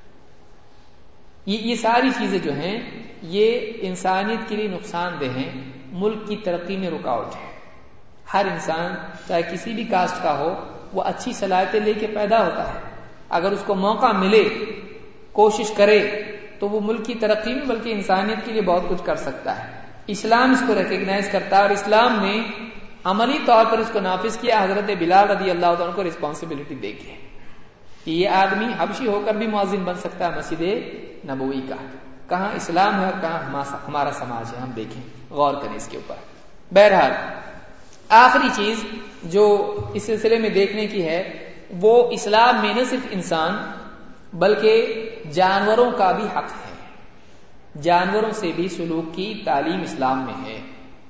یہ یہ ساری چیزیں جو ہیں یہ انسانیت کے لیے نقصان دہ ہیں، ملک کی ترقی میں رکاوٹ ہے. ہر انسان چاہے کسی بھی کاسٹ کا ہو وہ اچھی صلاحیتیں لے کے پیدا ہوتا ہے، اگر اس کو موقع ملے، کوشش کرے تو وہ ملک کی ترقی میں بلکہ انسانیت کے لیے بہت کچھ کر سکتا ہے. اسلام اس کو ریکگنائز کرتا ہے اور اسلام نے عملی طور پر اس کو نافذ کیا. حضرت بلال رضی اللہ عنہ کو رسپانسبلٹی دے کے کہ یہ آدمی حبشی ہو کر بھی مؤذن بن سکتا ہے مسجد نبوی کا. کہاں اسلام ہے اور کہاں ہمارا سماج ہے، ہم دیکھیں، غور کریں اس کے اوپر. بہرحال آخری چیز جو اس سلسلے میں دیکھنے کی ہے وہ اسلام میں نہ صرف انسان بلکہ جانوروں کا بھی حق ہے، جانوروں سے بھی سلوک کی تعلیم اسلام میں ہے۔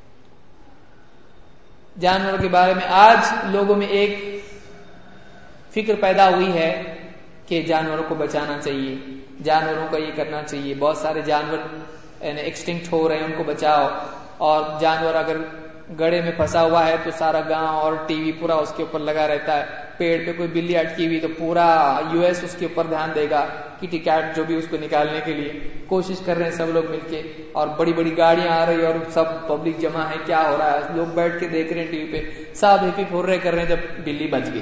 جانوروں کے بارے میں آج لوگوں میں ایک فکر پیدا ہوئی ہے کہ جانوروں کو بچانا چاہیے، جانوروں کا یہ کرنا چاہیے، بہت سارے جانور ایکسٹنکٹ ہو رہے ہیں، ان کو بچاؤ، اور جانور اگر گڑھے میں پھنسا ہوا ہے تو سارا گاؤں اور ٹی وی پورا اس کے اوپر لگا رہتا ہے، پیڑ پہ کوئی بلی اٹکی ہوئی تو پورا یو ایس اس کے اوپر دھیان دے گا، کٹی کیٹ جو بھی اس کو نکالنے کے لیے کوشش کر رہے ہیں سب لوگ مل کے، اور بڑی بڑی گاڑیاں آ رہی اور سب پبلک جمع ہے، کیا ہو رہا ہے، لوگ بیٹھ کے دیکھ رہے ہیں ٹی وی پہ، سب ہپی پھر کر رہے ہیں جب بلی بچ گئی۔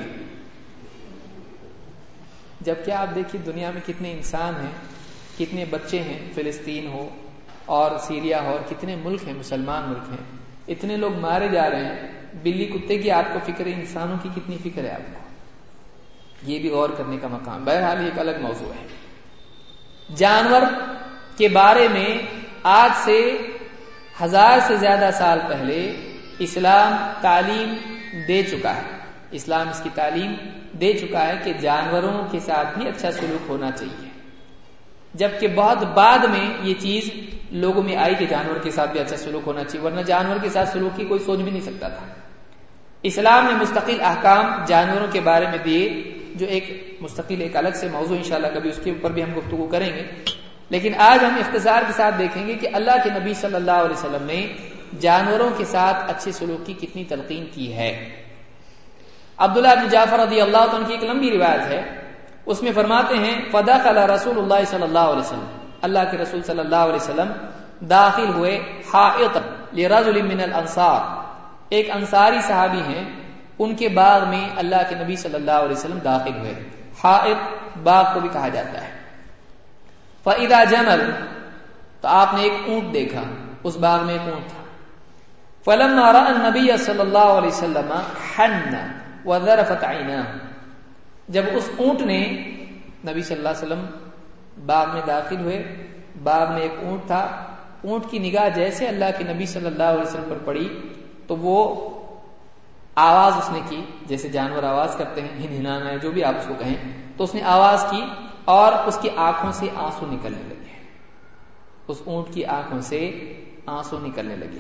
جبکہ آپ دیکھیے دنیا میں کتنے انسان ہیں، کتنے بچے ہیں، فلسطین ہو اور سیریا ہو، اور کتنے ملک ہیں، مسلمان ملک ہیں، اتنے لوگ مارے جا رہے ہیں، بلی کتے کی آپ کو فکر ہے، انسانوں کی کتنی فکر ہے آپ کو؟ یہ بھی غور کرنے کا مقام۔ بہرحال یہ ایک الگ موضوع ہے۔ جانور کے بارے میں آج سے ہزار سے زیادہ سال پہلے اسلام تعلیم دے چکا ہے، اسلام اس کی تعلیم دے چکا ہے کہ جانوروں کے ساتھ بھی اچھا سلوک ہونا چاہیے، جبکہ بہت بعد میں یہ چیز لوگوں میں آئی کہ جانور کے ساتھ بھی اچھا سلوک ہونا چاہیے، ورنہ جانور کے ساتھ سلوک کی کوئی سوچ بھی نہیں سکتا تھا۔ اسلام نے مستقل احکام جانوروں کے بارے میں دیے، جو ایک مستقل ایک الگ سے موضوع انشاءاللہ کبھی اس کے اوپر بھی ہم گفتگو کریں گے، لیکن آج ہم اختصار کے ساتھ دیکھیں گے کہ اللہ کے نبی صلی اللہ علیہ وسلم نے جانوروں کے ساتھ اچھے سلوک کی کتنی تلقین کی ہے۔ عبداللہ بن جعفر رضی اللہ عنہ کی ایک لمبی روایت ہے، اس میں فرماتے ہیں فدخل رسول اللہ صلی اللہ علیہ وسلم، اللہ کے رسول صلی اللہ علیہ وسلم داخل ہوئے حائط لرجل من الانصار، ایک انصاری صحابی ہیں، ان کے باغ میں اللہ کے نبی صلی اللہ علیہ وسلم داخل ہوئے۔ حائط باغ کو بھی کہا جاتا ہے۔ فاذا جمل، تو آپ نے ایک اونٹ دیکھا، اس باغ میں ایک اونٹ تھا۔ فلما راى النبي صلی اللہ علیہ وسلم حن وذرفت عیناه، جب اس اونٹ نے، نبی صلی اللہ علیہ وسلم باغ میں داخل ہوئے، باغ میں ایک اونٹ تھا، اونٹ کی نگاہ جیسے اللہ کے نبی صلی اللہ علیہ وسلم پر پڑی تو وہ آواز اس نے کی، جیسے جانور آواز کرتے ہیں، ہن ہنانا ہے جو بھی آپ اس کو کہیں، تو اس نے آواز کی اور اس کی آنکھوں سے آنسو نکلنے لگے، اس اونٹ کی آنکھوں سے آنسو نکلنے لگے۔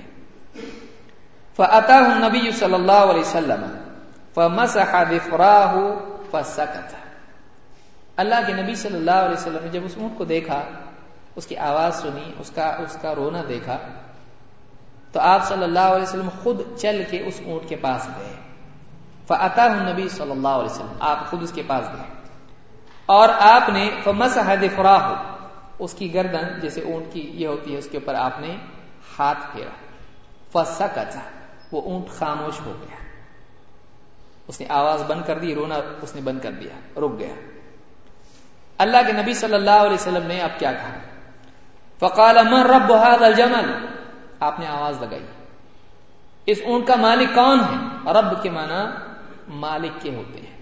فأتاه النبي صلی اللہ علیہ وسلم فمسح بفراه فسكت، اللہ کے نبی صلی اللہ علیہ وسلم نے جب اس اونٹ کو دیکھا، اس کی آواز سنی، اس کا اس کا رونا دیکھا، تو آپ صلی اللہ علیہ وسلم خود چل کے اس اونٹ کے پاس گئے۔ فأتاه النبی صلی اللہ علیہ وسلم، آپ خود اس کے پاس گئے اور آپ نے فمسح بفراه، اس کی گردن جیسے اونٹ کی یہ ہوتی ہے اس کے اوپر آپ نے ہاتھ پھیرا۔ فسكت، وہ اونٹ خاموش ہو گیا، اس نے آواز بند کر دی، رونا اس نے بند کر دیا، رک گیا۔ اللہ کے نبی صلی اللہ علیہ وسلم نے اب کیا کہا؟ فقال من رب هذا الجمل، آپ نے آواز لگائی، اس اونٹ کا مالک کون ہے؟ رب کے معنی مالک کے ہوتے ہیں۔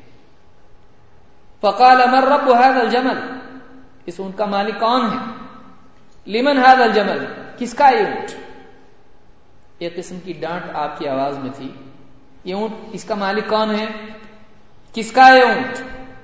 فقال من رب هذا الجمل، اس اونٹ کا مالک کون ہے؟ لمن هذا الجمل، کس کا یہ اونٹ؟ ایک قسم کی ڈانٹ آپ کی آواز میں تھی، یہ اونٹ اس کا مالک کون ہے؟ کس کا یہ اونٹ؟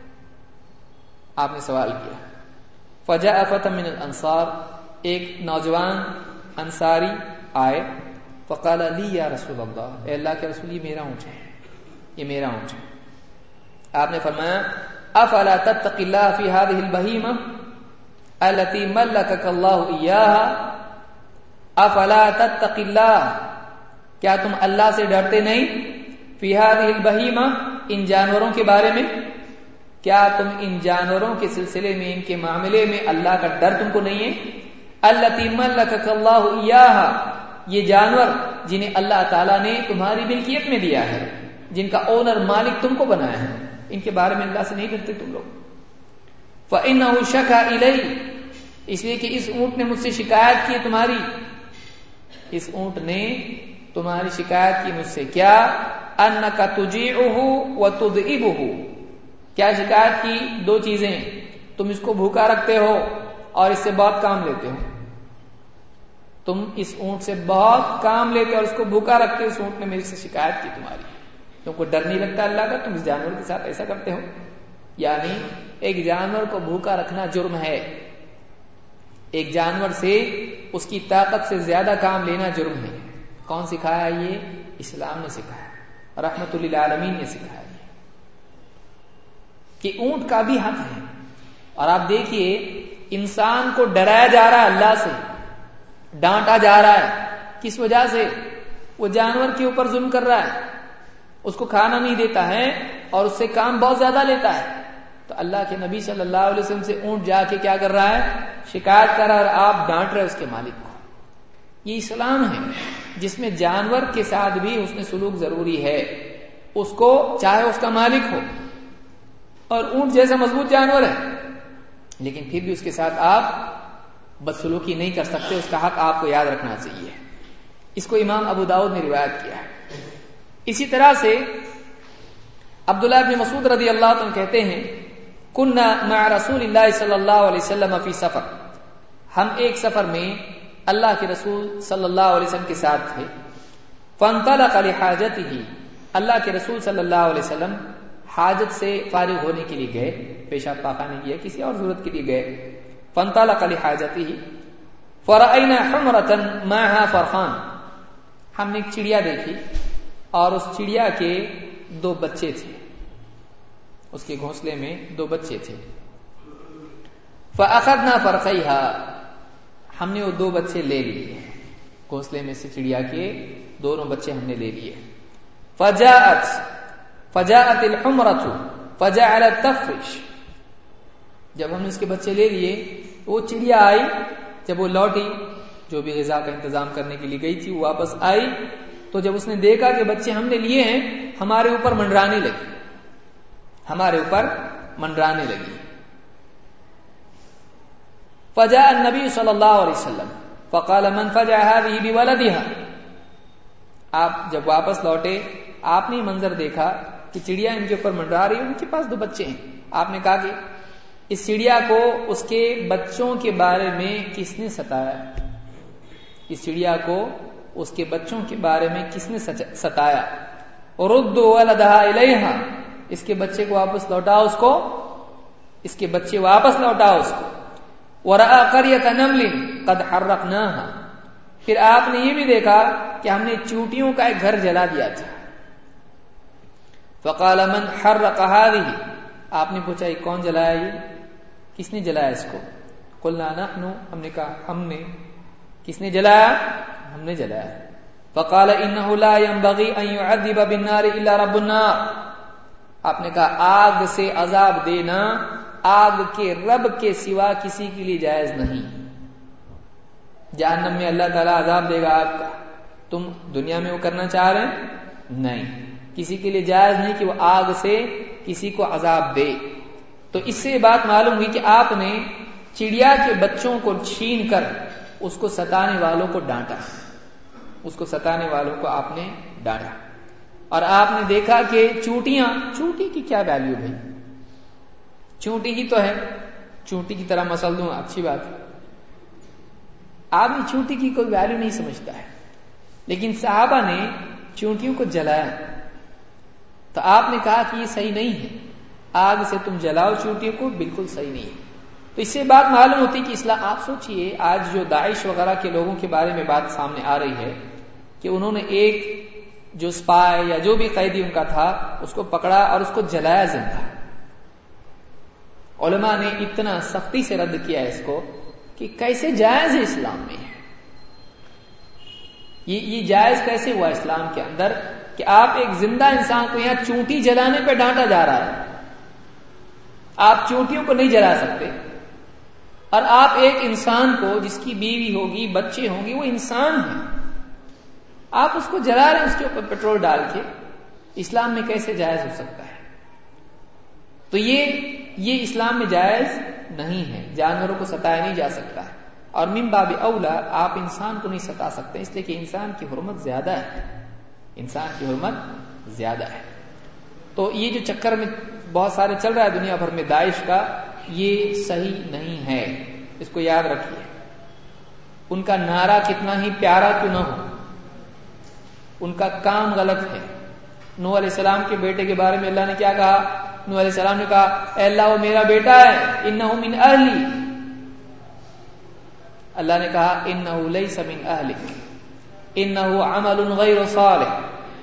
آپ نے سوال کیا۔ فجاء فتى من الانصار، ایک نوجوان انصاری آئے، فقال لی یا رسول اللہ، اے اللہ کے رسول یہ میرا اونٹ ہے، یہ میرا اونٹ ہے۔ آپ نے فرمایا افلا تتقی اللہ فی هذه البہیمہ التي ملکک اللہ ایاها، افلا تتقی اللہ، کیا تم اللہ سے ڈرتے نہیں؟ فی هذه البہیمہ، ان جانوروں کے بارے میں، کیا تم ان جانوروں کے سلسلے میں، ان کے معاملے میں اللہ کا ڈر تم کو نہیں ہے؟ التی ملکک اللہ ایاہا، یہ جانور جنہیں اللہ تعالیٰ نے تمہاری ملکیت میں دیا ہے، جن کا اونر مالک تم کو بنایا ہے، ان کے بارے میں اللہ سے نہیں ڈرتے تم لوگ؟ فإنہ شکا الی، اس لیے کہ اس اونٹ نے مجھ سے شکایت کی تمہاری، اس اونٹ نے تمہاری شکایت کی مجھ سے، کیا؟ انک تجیعہ وتذئبہ، کیا شکایت کی؟ دو چیزیں، تم اس کو بھوکا رکھتے ہو اور اس سے بہت کام لیتے ہو، تم اس اونٹ سے بہت کام لیتے اور اس کو بھوکا رکھتے، اس اونٹ نے میرے سے شکایت کی تمہاری۔ تم کو ڈر نہیں لگتا اللہ کا، تم اس جانور کے ساتھ ایسا کرتے ہو؟ یعنی ایک جانور کو بھوکا رکھنا جرم ہے، ایک جانور سے اس کی طاقت سے زیادہ کام لینا جرم ہے۔ کون سکھایا یہ؟ اسلام نے سکھایا، رحمت للعالمین نے سکھایا کہ اونٹ کا بھی حق ہے۔ اور آپ دیکھیے انسان کو ڈرایا جا رہا ہے اللہ سے، ڈانٹا جا رہا ہے، کس وجہ سے؟ وہ جانور کے اوپر ظلم کر رہا ہے، اس کو کھانا نہیں دیتا ہے اور اس سے کام بہت زیادہ لیتا ہے۔ تو اللہ کے نبی صلی اللہ علیہ وسلم سے اونٹ جا کے کیا کر رہا ہے؟ شکایت کر رہا ہے، اور آپ ڈانٹ رہے اس کے مالک کو۔ یہ اسلام ہے جس میں جانور کے ساتھ بھی حسن سلوک ضروری ہے، اس کو چاہے اس کا مالک ہو، اور اونٹ جیسا مضبوط جانور ہے لیکن پھر بھی اس کے ساتھ آپ بدسلوکی نہیں کر سکتے، اس کا حق آپ کو یاد رکھنا چاہیے۔ اس کو امام ابو داؤد نے روایت کیا ہے۔ اسی طرح سے عبداللہ بن مسعود رضی اللہ عنہ کہتے ہیں کننا مع رسول اللہ صلی اللہ علیہ وسلم فی سفر، ہم ایک سفر میں اللہ کے رسول صلی اللہ علیہ وسلم کے ساتھ تھے۔ فانطلق لحاجته، اللہ کے رسول صلی اللہ علیہ وسلم حاجت سے فارغ ہونے کے لیے گئے، پیشاب پاخانے کیا، کسی اور ضرورت کے لیے گئے۔ فانطلق لحاجته فرأينا حمرة معها فرخان، ہم نے ایک چڑیا دیکھی اور اس چڑیا کے دو بچے تھے، اس کے گھونسلے میں دو بچے تھے۔ فأخذنا فرخيها، ہم نے وہ دو بچے لے لیے، گھونسلے میں سے چڑیا کے دونوں بچے ہم نے لے لیے۔ فجاءت فجاءت الحمرة فجعلت تفرش، جب ہم نے اس کے بچے لے لیے وہ چڑیا آئی، جب وہ لوٹی جو بھی غذا کا انتظام کرنے کے لیے گئی تھی وہ واپس آئی، تو جب اس نے دیکھا کہ بچے ہم نے لیے ہیں، ہمارے اوپر منڈرانے لگی، ہمارے اوپر منڈرانے لگی۔ فجاء النبی صلی اللہ علیہ وسلم فقال من فجع هذه بولدها، آپ جب واپس لوٹے آپ نے منظر دیکھا کہ چڑیا ان کے اوپر منڈرا رہی ہے، ان کے پاس دو بچے ہیں۔ آپ نے کہا کہ اس چڑیا کو اس کے بچوں کے بارے میں کس نے ستایا؟ اس چڑیا کو اس کے بچوں کے بارے میں کس نے ستایا؟ ردوا ولدها الیہا، اس کے بچے کو واپس لوٹاؤ، اس کو اس کے بچے واپس لوٹاؤ اس کو۔ ورأى قریۃ نمل قد حرقناها، پھر آپ نے یہ بھی دیکھا کہ ہم نے چیونٹیوں کا ایک گھر جلا دیا تھا۔ فقال من حرق هذه، آپ نے پوچھا یہ کون جلایا، یہ کس نے جلایا اس کو؟ قلنا نحن، ہم نے کہا ہم نے۔ کس نے جلایا؟ ہم نے جلایا۔ فقال انه لا ينبغي ان يعذب بالنار الا رب النار، آپ نے کہا آگ سے عذاب دینا آگ کے رب کے سوا کسی کے لیے جائز نہیں۔ جہنم میں اللہ تعالیٰ عذاب دے گا آپ کا، تم دنیا میں وہ کرنا چاہ رہے ہیں؟ نہیں، کسی کے لیے جائز نہیں کہ وہ آگ سے کسی کو عذاب دے۔ تو اس سے بات معلوم ہوئی کہ آپ نے چڑیا کے بچوں کو چھین کر اس کو ستانے والوں کو ڈانٹا، اس کو ستانے والوں کو آپ نے ڈانٹا۔ اور آپ نے دیکھا کہ چونٹیاں، چونٹی کی کیا ویلیو بھائی، چونٹی کی تو ہے، چونٹی کی طرح مسل دوں اچھی بات ہے، آدمی چونٹی کی کوئی ویلیو نہیں سمجھتا ہے، لیکن صحابہ نے چونٹیوں کو جلایا تو آپ نے کہا کہ یہ صحیح نہیں ہے، آگ سے تم جلاؤ چونٹیوں کو، بالکل صحیح نہیں ہے۔ تو اس سے بات معلوم ہوتی کہ اسلام، آپ سوچئے آج جو داعش وغیرہ کے لوگوں کے بارے میں بات سامنے آ رہی ہے کہ انہوں نے ایک جو سپائی یا جو بھی قیدی ان کا تھا اس کو پکڑا اور اس کو جلایا زندہ۔ علماء نے اتنا سختی سے رد کیا اس کو کہ کیسے جائز ہے اسلام میں، یہ یہ جائز کیسے ہوا اسلام کے اندر کہ آپ ایک زندہ انسان کو یہاں چونٹی جلانے پہ ڈانٹا جا رہا ہے؟ آپ چونٹیوں کو نہیں جلا سکتے، اور آپ ایک انسان کو جس کی بیوی ہوگی بچے ہوں گے وہ انسان ہے، آپ اس کو جلا رہے ہیں اس کے اوپر پیٹرول ڈال کے، اسلام میں کیسے جائز ہو سکتا ہے؟ تو یہ یہ اسلام میں جائز نہیں ہے، جانوروں کو ستایا نہیں جا سکتا ہے، اور من باب اولا آپ انسان کو نہیں ستا سکتے، اس لیے کہ انسان کی حرمت زیادہ ہے، انسان کی حرمت زیادہ ہے۔ تو یہ جو چکر میں بہت سارے چل رہا ہے دنیا بھر میں داعش کا، یہ صحیح نہیں ہے، اس کو یاد رکھیے۔ ان کا نعرہ کتنا ہی پیارا کیوں نہ ہو، ان کا کام غلط ہے، نوح علیہ السلام کے بیٹے کے بارے میں اللہ نے کیا کہا؟ نوح علیہ السلام نے کہا اے اللہ وہ میرا بیٹا ہے، انہ من اہلی. اللہ نے کہا انہ لیس من اہلک انہ عمل غیر صالح.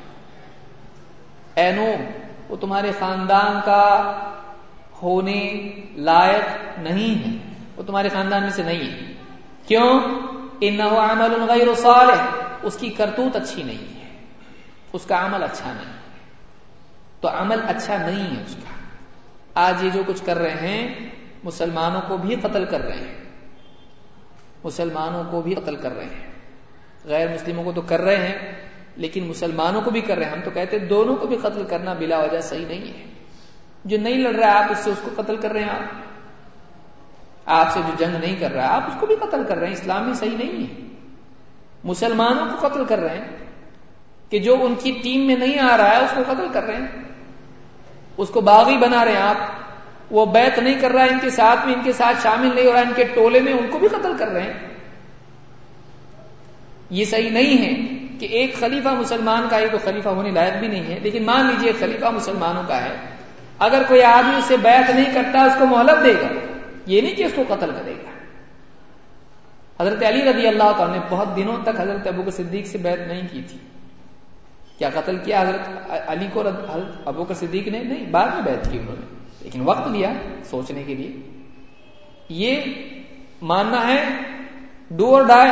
اے نوح وہ تمہارے خاندان کا ہونے لائق نہیں ہے، وہ تمہارے خاندان میں سے نہیں ہے. کیوں؟ انہ عمل غیر صالح، اس کی کرتوت اچھی نہیں ہے، اس کا عمل اچھا نہیں ہے. تو عمل اچھا نہیں ہے اس کا. آج یہ جو کچھ کر رہے ہیں مسلمانوں کو بھی قتل کر رہے ہیں، مسلمانوں کو بھی قتل کر رہے ہیں. غیر مسلموں کو تو کر رہے ہیں لیکن مسلمانوں کو بھی کر رہے ہیں. ہم تو کہتے ہیں دونوں کو بھی قتل کرنا بلا وجہ صحیح نہیں ہے. جو نہیں لڑ رہا ہے آپ اس سے اس کو قتل کر رہے ہیں. آپ آپ سے جو جنگ نہیں کر رہا ہے آپ اس کو بھی قتل کر رہے ہیں. اسلام میں صحیح نہیں ہے. مسلمانوں کو قتل کر رہے ہیں کہ جو ان کی ٹیم میں نہیں آ رہا ہے اس کو قتل کر رہے ہیں، اس کو باغی بنا رہے ہیں. آپ وہ بیعت نہیں کر رہا ہے ان کے ساتھ میں، ان کے ساتھ شامل نہیں ہو رہا ہے ان کے ٹولے میں، ان کو بھی قتل کر رہے ہیں. یہ صحیح نہیں ہے کہ ایک خلیفہ مسلمان کا ہے تو خلیفہ ہونے لائق بھی نہیں ہے. لیکن مان لیجئے خلیفہ مسلمانوں کا ہے، اگر کوئی آدمی اسے بیعت نہیں کرتا اس کو مہلت دے گا، یہ نہیں کہ اس کو قتل کرے گا. حضرت علی رضی اللہ تعالیٰ نے بہت دنوں تک حضرت ابوبکر صدیق سے بیعت نہیں کی تھی. کیا قتل کیا حضرت علی کو حضرت ابوبکر صدیق نے؟ نہیں، بعد میں بیعت کی انہوں نے، لیکن وقت لیا سوچنے کے لیے. یہ ماننا ہے ڈو اور ڈائی،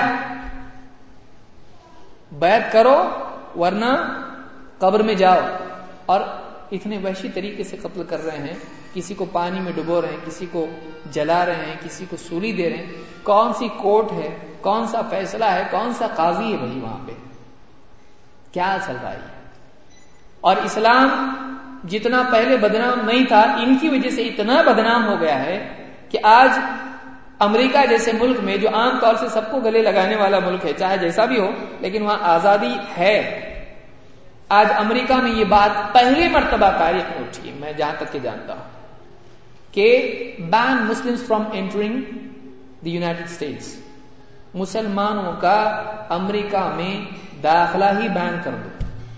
بیعت کرو ورنہ قبر میں جاؤ. اور اتنے وحشی طریقے سے قتل کر رہے ہیں، کسی کو پانی میں ڈبو رہے ہیں، کسی کو جلا رہے ہیں، کسی کو سولی دے رہے ہیں. کون سی کورٹ ہے، کون سا فیصلہ ہے، کون سا قاضی ہے بھائی وہاں پہ؟ کیا چل رہا ہے؟ اور اسلام جتنا پہلے بدنام نہیں تھا ان کی وجہ سے اتنا بدنام ہو گیا ہے کہ آج امریکہ جیسے ملک میں جو عام طور سے سب کو گلے لگانے والا ملک ہے، چاہے جیسا بھی ہو لیکن وہاں آزادی ہے، آج امریکہ میں یہ بات پہلی مرتبہ تاریخ میں اٹھی، میں جہاں تک کہ جانتا ہوں، کہ ban Muslims from entering the United States, مسلمانوں کا امریکہ میں داخلہ ہی بین کر دو.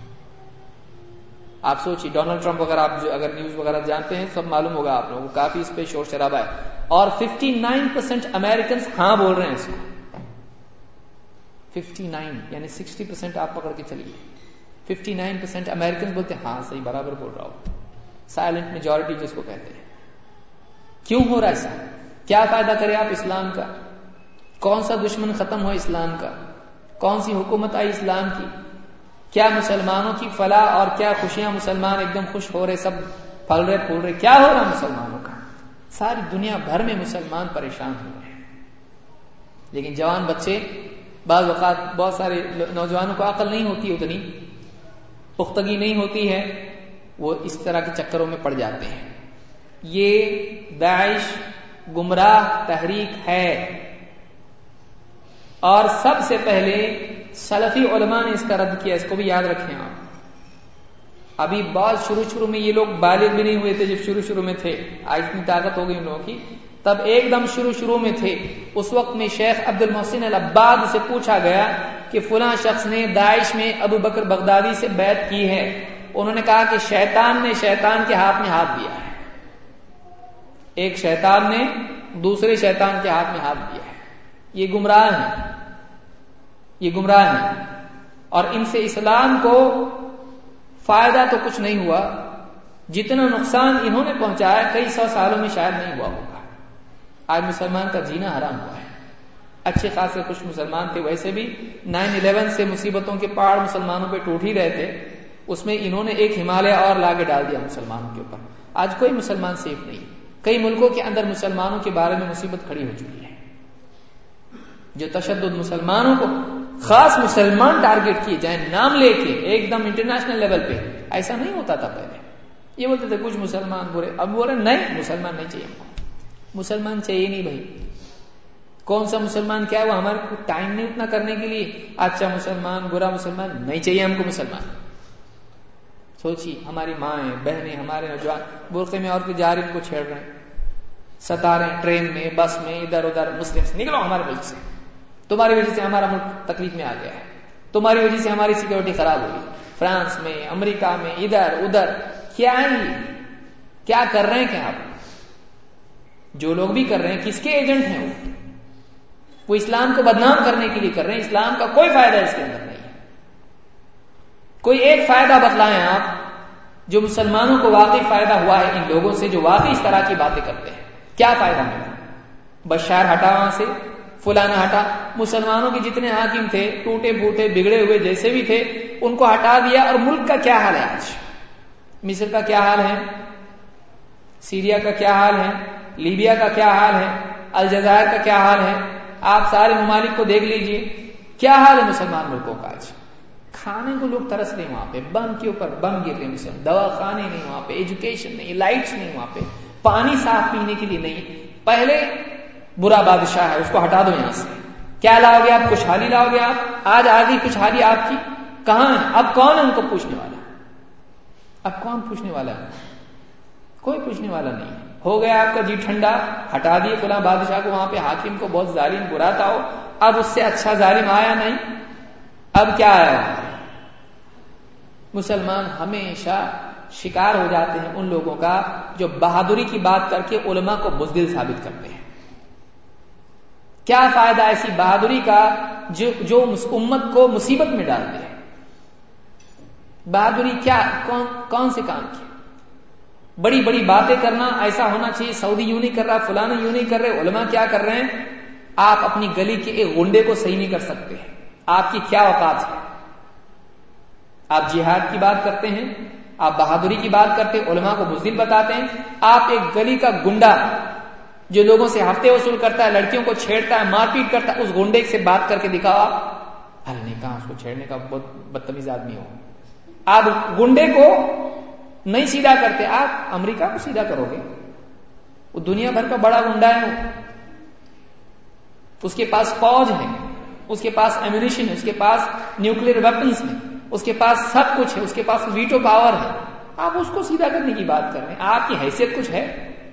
آپ سوچیے ڈونلڈ ٹرمپ وغیرہ، آپ جو اگر نیوز وغیرہ جانتے ہیں سب معلوم ہوگا آپ لوگوں کو، کافی اس پہ شور شرابہ ہے. اور ففٹی نائن پرسینٹ امیرکنس ہاں بول رہے ہیں اس کو. ففٹی نائن یعنی سکسٹی پرسینٹ آپ پکڑ کے چلیے. ففٹی نائن پرسینٹ امیرکنس بولتے ہیں ہاں صحیح برابر بول رہا ہوں. سائلنٹ میجورٹی جس کو کہتے ہیں. کیوں ہو رہا ہے ایسا؟ کیا فائدہ کرے آپ اسلام کا؟ کون سا دشمن ختم ہو اسلام کا؟ کون سی حکومت آئی اسلام کی؟ کیا مسلمانوں کی فلاح اور کیا خوشیاں، مسلمان ایک دم خوش ہو رہے، سب پھل رہے پھول رہے. کیا ہو رہا مسلمانوں کا؟ ساری دنیا بھر میں مسلمان پریشان ہو رہے ہیں. لیکن جوان بچے، بعض اوقات بہت سارے نوجوانوں کو عقل نہیں ہوتی، اتنی پختگی نہیں ہوتی ہے، وہ اس طرح کے چکروں میں پڑ جاتے ہیں. یہ داعش گمراہ تحریک ہے اور سب سے پہلے سلفی علماء نے اس کا رد کیا. اس کو بھی یاد رکھیں آپ. ابھی بہت شروع شروع میں یہ لوگ بالغ بھی نہیں ہوئے تھے جب شروع شروع میں تھے، آج اتنی طاقت ہو گئی ان لوگوں کی، تب ایک دم شروع شروع میں تھے. اس وقت میں شیخ عبد المحسن العباد سے پوچھا گیا کہ فلاں شخص نے داعش میں ابو بکر بغدادی سے بیعت کی ہے. انہوں نے کہا کہ شیطان نے شیطان کے ہاتھ میں ہاتھ دیا ہے. ایک شیطان نے دوسرے شیطان کے ہاتھ میں ہاتھ دیا ہے. یہ گمراہ ہیں، یہ گمراہ ہیں. اور ان سے اسلام کو فائدہ تو کچھ نہیں ہوا، جتنا نقصان انہوں نے پہنچایا کئی سو سالوں میں شاید نہیں ہوا ہوگا. آج مسلمان کا جینا حرام ہوا ہے. اچھے خاصے خوش مسلمان تھے، ویسے بھی نائن الیون سے مصیبتوں کے پہاڑ مسلمانوں پہ ٹوٹ ہی رہے تھے، اس میں انہوں نے ایک ہمالیہ اور لا کے ڈال دیا مسلمانوں کے اوپر. آج کوئی مسلمان سیف نہیں. کئی ملکوں کے اندر مسلمانوں کے بارے میں مصیبت کھڑی ہو چکی ہے. جو تشدد مسلمانوں کو، خاص مسلمان ٹارگٹ کیے جائیں نام لے کے ایک دم انٹرنیشنل لیول پہ، ایسا نہیں ہوتا تھا پہلے. یہ بولتے تھے کچھ مسلمان برے، اب بول رہے نہیں مسلمان نہیں چاہیے ہم کو. مسلمان چاہیے نہیں بھائی. کون سا مسلمان کیا ہے؟ وہ ہمارے کو ٹائم نہیں اتنا کرنے کے لیے اچھا مسلمان برا مسلمان نہیں چاہیے ہم کو. مسلمان سوچیے، ہماری مائیں بہنیں، ہمارے نوجوان برقعے میں اور جا رہے ان کو چھیڑ رہے ہیں، ستا رہے ہیں، ٹرین میں بس میں ادھر ادھر. مسلم سے نکلو ہمارے ملک سے، تمہاری وجہ سے ہمارا ملک تکلیف میں آ گیا ہے. تمہاری وجہ سے ہماری سیکورٹی خراب ہوئی، فرانس میں، امریکہ میں، ادھر ادھر. کیا ہے یہ؟ کیا کر رہے ہیں کیا آپ؟ جو لوگ بھی کر رہے ہیں کس کے ایجنٹ ہیں؟ وہ وہ اسلام کو بدنام کرنے کے لیے کر رہے ہیں. اسلام کا کوئی فائدہ اس کے اندر نہیں ہے. کوئی ایک فائدہ بتلائیں آپ جو مسلمانوں کو واقعی فائدہ ہوا ہے ان لوگوں سے جو واقعی اس طرح کی باتیں کرتے ہیں. کیا فائدہ ملا؟ بشار ہٹا وہاں سے، فلانا ہٹا. مسلمانوں کے جتنے حاکم تھے ٹوٹے پھوٹے بگڑے ہوئے جیسے بھی تھے ان کو ہٹا دیا. اور ملک کا کیا حال ہے آج؟ مصر کا کیا حال ہے؟ سیریا کا کیا حال ہے؟ لیبیا کا کیا حال ہے؟ الجزائر کا کیا حال ہے؟ آپ سارے ممالک کو دیکھ لیجئے کیا حال ہے مسلمان ملکوں کا آج. کھانے کو لوگ ترس رہے وہاں پہ، بم کے اوپر بم گر رہے ہیں. دوا خانے نہیں وہاں پہ، ایجوکیشن نہیں، لائٹس نہیں وہاں پہ، پانی صاف پینے کے لیے نہیں. پہلے برا بادشاہ ہے اس کو ہٹا دو یہاں سے. کیا لاؤ گے آپ؟ خوشحالی لاؤ گے آپ؟ آج آ گئی خوشحالی آپ کی؟ کہاں ہے؟ اب کون ہے ان کو پوچھنے والا؟ اب کون پوچھنے والا ہے؟ کوئی پوچھنے والا نہیں. ہو گیا آپ کا جی ٹھنڈا، ہٹا دیے فلاں بادشاہ کو وہاں پہ، حاکم کو بہت ظالم برا تھا وہ، اب اس سے اچھا ظالم آیا نہیں. اب کیا آیا؟ مسلمان ہمیشہ شکار ہو جاتے ہیں ان لوگوں کا جو بہادری کی بات کر کے علماء کو بزدل ثابت کرتے ہیں. کیا فائدہ ایسی بہادری کا جو جو امت کو مصیبت میں ڈالتے ہیں؟ بہادری کیا کون کون سے کام کی؟ بڑی بڑی باتیں کرنا، ایسا ہونا چاہیے، سعودی یوں نہیں کر رہا، فلانا یوں نہیں کر رہے، علماء کیا کر رہے ہیں؟ آپ اپنی گلی کے ایک گنڈے کو صحیح نہیں کر سکتے. آپ کی کیا اوقات ہے؟ آپ جہاد کی بات کرتے ہیں، آپ بہادری کی بات کرتے ہیں، علماء کو بزدل بتاتے ہیں. آپ ایک گلی کا گنڈا جو لوگوں سے ہفتے وصول کرتا ہے، لڑکیوں کو چھیڑتا ہے، مار پیٹ کرتا ہے، اس گنڈے سے بات کر کے دکھاؤ آپ. ارے نہیں کہاں اس کو چھیڑنے کا، بہت بدتمیز آدمی ہو. آپ گنڈے کو نہیں سیدھا کرتے، آپ امریکہ کو سیدھا کرو گے. وہ دنیا بھر کا بڑا گنڈا ہے، وہ اس کے پاس فوج ہے، اس کے پاس ایمونیشن ہے، اس کے پاس نیوکلیر ویپنز ہیں، اس کے پاس سب کچھ ہے، اس کے پاس ویٹو پاور ہے. آپ اس کو سیدھا کرنے کی بات کر رہے ہیں. آپ کی حیثیت کچھ ہے؟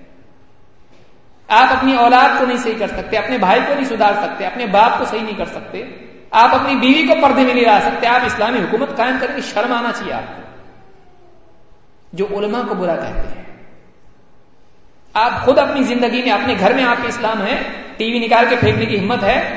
آپ اپنی اولاد کو نہیں صحیح کر سکتے، اپنے بھائی کو نہیں سدھار سکتے، اپنے باپ کو صحیح نہیں کر سکتے، آپ اپنی بیوی کو پردے میں نہیں لا سکتے. آپ اسلامی حکومت قائم کریں گے، شرم آنا چاہیے آپ کو. جو علماء کو برا کہتے ہیں، آپ خود اپنی زندگی میں اپنے گھر میں آپ کے اسلام ہے، ٹی وی نکال کے پھینکنے کی ہمت ہے؟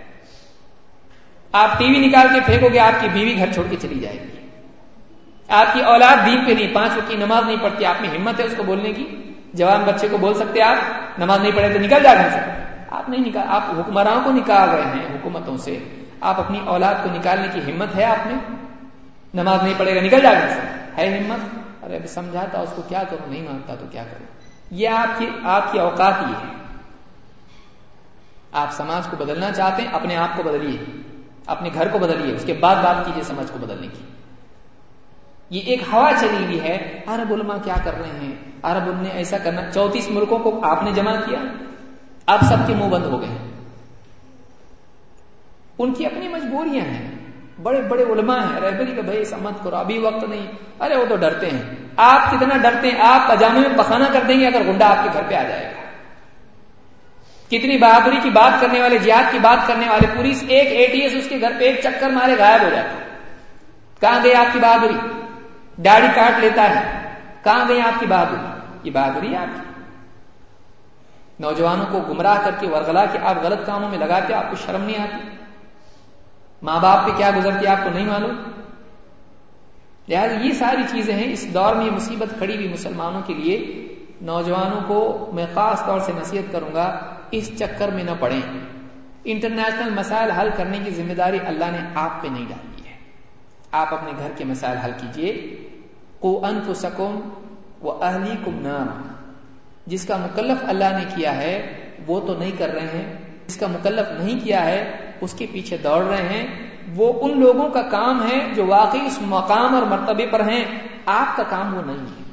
آپ ٹی وی نکال کے پھینکو گے، آپ کی بیوی گھر چھوڑ کے چلی جائے گی. آپ کی اولاد دین پہ نہیں، پانچ وقت کی نماز نہیں پڑھتی، آپ میں ہمت ہے اس کو بولنے کی؟ جوان بچے کو بول سکتے آپ نماز نہیں پڑھے تو نکل جا گھر سے؟ آپ نہیں نکال. آپ حکمرانوں کو نکال رہے ہیں حکومتوں سے، آپ اپنی اولاد کو نکالنے کی ہمت ہے آپ میں؟ نماز نہیں پڑھے گا نکل جا گھر سے، ہے ہمت؟ ارے ابھی سمجھاتا اس کو کیا کروں، نہیں مانتا تو کیا کروں. یہ آپ کی آپ کی اوقات یہ ہے. آپ سماج کو بدلنا چاہتے ہیں، اپنے آپ کو بدلیے، اپنے گھر کو بدلیے، اس کے بعد بات کیجیے سماج کو بدلنے کی. یہ ایک ہوا چلی ہوئی ہے، عرب علماء کیا کر رہے ہیں، عرب نے ایسا کرنا. چونتیس ملکوں کو آپ نے جمع کیا، اب سب کے منہ بند ہو گئے. ان کی اپنی مجبوریاں ہیں. بڑے بڑے علماء ہیں، رہبری کا بھائی ایسا مت کرو، ابھی وقت نہیں. ارے وہ تو ڈرتے ہیں. آپ کتنا ڈرتے ہیں؟ آپ پجامے میں پخانا کر دیں گے اگر گنڈا آپ کے گھر پہ آ جائے گا. کتنی بہادری کی بات کرنے والے، جہاد کی بات کرنے والے، پولیس ایک اے ٹی ایس اس کے گھر پہ ایک چکر مارے غائب ہو جاتا. کہاں گئی آپ کی بہادری؟ داڑھی کاٹ لیتا ہے. کہاں گئی آپ کی بہادری؟ یہ بہادری ہے آپ کی؟ نوجوانوں کو گمراہ کر کے ورغلا کے آپ غلط کاموں میں لگاتے، آپ کو شرم نہیں آتی؟ ماں باپ پہ کیا گزرتی آپ کو نہیں معلوم؟ لہٰذا یہ ساری چیزیں ہیں. اس دور میں یہ مصیبت کھڑی ہوئی مسلمانوں کے لیے. نوجوانوں کو میں خاص طور سے نصیحت کروں گا، اس چکر میں نہ پڑیں. انٹرنیشنل مسائل حل کرنے کی ذمہ داری اللہ نے آپ پہ نہیں ڈالی ہے. آپ اپنے گھر کے مسائل حل کیجئے. قوا انفسکم واہلیکم نارا. جس کا مکلف اللہ نے کیا ہے وہ تو نہیں کر رہے ہیں، جس کا مکلف نہیں کیا ہے اس کے پیچھے دوڑ رہے ہیں. وہ ان لوگوں کا کام ہے جو واقعی اس مقام اور مرتبے پر ہیں. آپ کا کام وہ نہیں ہے.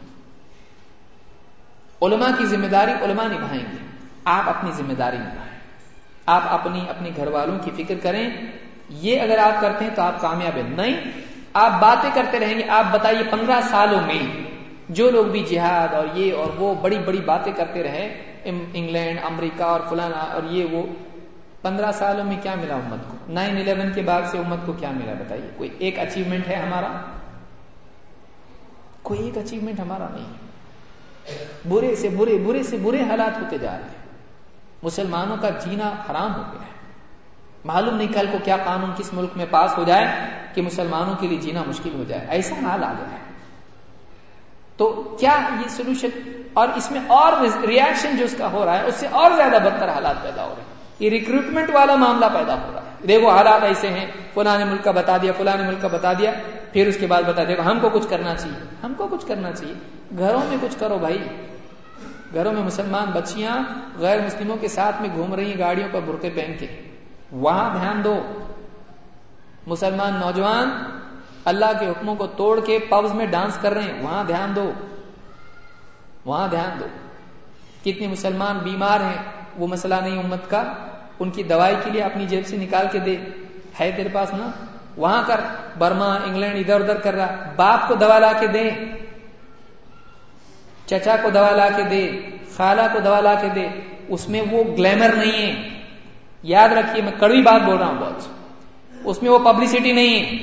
علماء کی ذمہ داری علماء نبھائیں گے، آپ اپنی ذمہ داری نبھائیں. آپ اپنی اپنے گھر والوں کی فکر کریں. یہ اگر آپ کرتے ہیں تو آپ کامیاب ہیں. نہیں آپ باتیں کرتے رہیں گے. آپ بتائیے پندرہ سالوں میں جو لوگ بھی جہاد اور یہ اور وہ بڑی بڑی باتیں کرتے رہے، انگلینڈ، امریکہ اور فلانا اور یہ وہ، پندرہ سالوں میں کیا ملا امت کو؟ نائن الیون کے بعد سے امت کو کیا ملا بتائیے؟ کوئی ایک اچیومنٹ ہے ہمارا؟ کوئی ایک اچیومنٹ ہمارا نہیں ہے. برے سے برے برے سے برے حالات ہوتے جا رہے ہیں. مسلمانوں کا جینا حرام ہو گیا ہے. معلوم نہیں کل کو کیا قانون کس ملک میں پاس ہو جائے کہ مسلمانوں کے لیے جینا مشکل ہو جائے. ایسا حال آ گیا ہے. تو کیا یہ سولوشن؟ اور اس میں اور ریئیکشن جو اس کا ہو رہا ہے اس سے اور زیادہ بدتر حالات پیدا ہو رہے ہیں. یہ ریکروٹمنٹ والا معاملہ پیدا ہو رہا ہے. دیکھو حالات ایسے ہیں، فلاں نے ملک کا بتا دیا، فلاں نے ملک کا بتا دیا، پھر اس کے بعد بتا دیا ہم کو کچھ کرنا چاہیے. ہم کو کچھ کرنا چاہیے. گھروں میں کچھ کرو بھائی. گھروں میں مسلمان بچیاں غیر مسلموں کے ساتھ میں گھوم رہی ہیں گاڑیوں پر برقعے پہن کے، وہاں دھیان دو. مسلمان نوجوان اللہ کے حکموں کو توڑ کے پبز میں ڈانس کر رہے ہیں، وہاں دھیان دو. وہاں دھیان دو. کتنے مسلمان بیمار ہیں، وہ مسئلہ نہیں امت کا، ان کی دوائی کے لیے اپنی جیب سے نکال کے دے. ہے تیرے پاس نا؟ وہاں کر. برما انگلینڈ ادھر ادھر کر رہا. باپ کو دوا لا کے دے، چچا کو دوا لا کے دے، خالہ کو دوا لا کے دے. اس میں وہ گلیمر نہیں ہے. یاد رکھیے میں کڑوی بات بول رہا ہوں بہت. اس میں وہ پبلسٹی نہیں ہے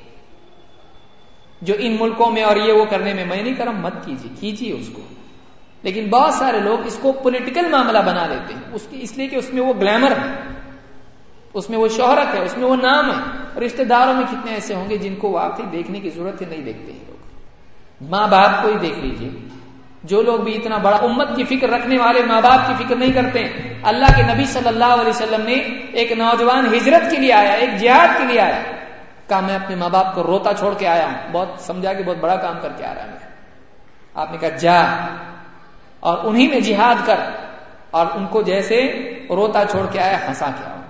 جو ان ملکوں میں اور یہ وہ کرنے میں. میں نہیں کر رہا، مت کیجیے، کیجیے اس کو. لیکن بہت سارے لوگ اس کو پولیٹیکل معاملہ بنا لیتے ہیں اس کی، اس لیے کہ اس میں وہ گلیمر ہے، اس میں وہ شہرت ہے، اس میں وہ نام ہے. رشتہ داروں میں کتنے ایسے ہوں گے جن کو واقعی دیکھنے کی ضرورت ہے، نہیں دیکھتے ہیں لوگ. ماں باپ کو ہی دیکھ لیجیے. جو لوگ بھی اتنا بڑا امت کی فکر رکھنے والے ماں باپ کی فکر نہیں کرتے ہیں. اللہ کے نبی صلی اللہ علیہ وسلم نے ایک نوجوان ہجرت کے لیے آیا، ایک جہاد کے لیے آیا، کہا میں اپنے ماں باپ کو روتا چھوڑ کے آیا ہوں. بہت سمجھا کہ بہت بڑا کام کر کے آ رہا ہے. آپ نے کہا جا اور انہی میں جہاد کر. اور ان کو جیسے روتا چھوڑ کے آیا، ہنسا کے آیا.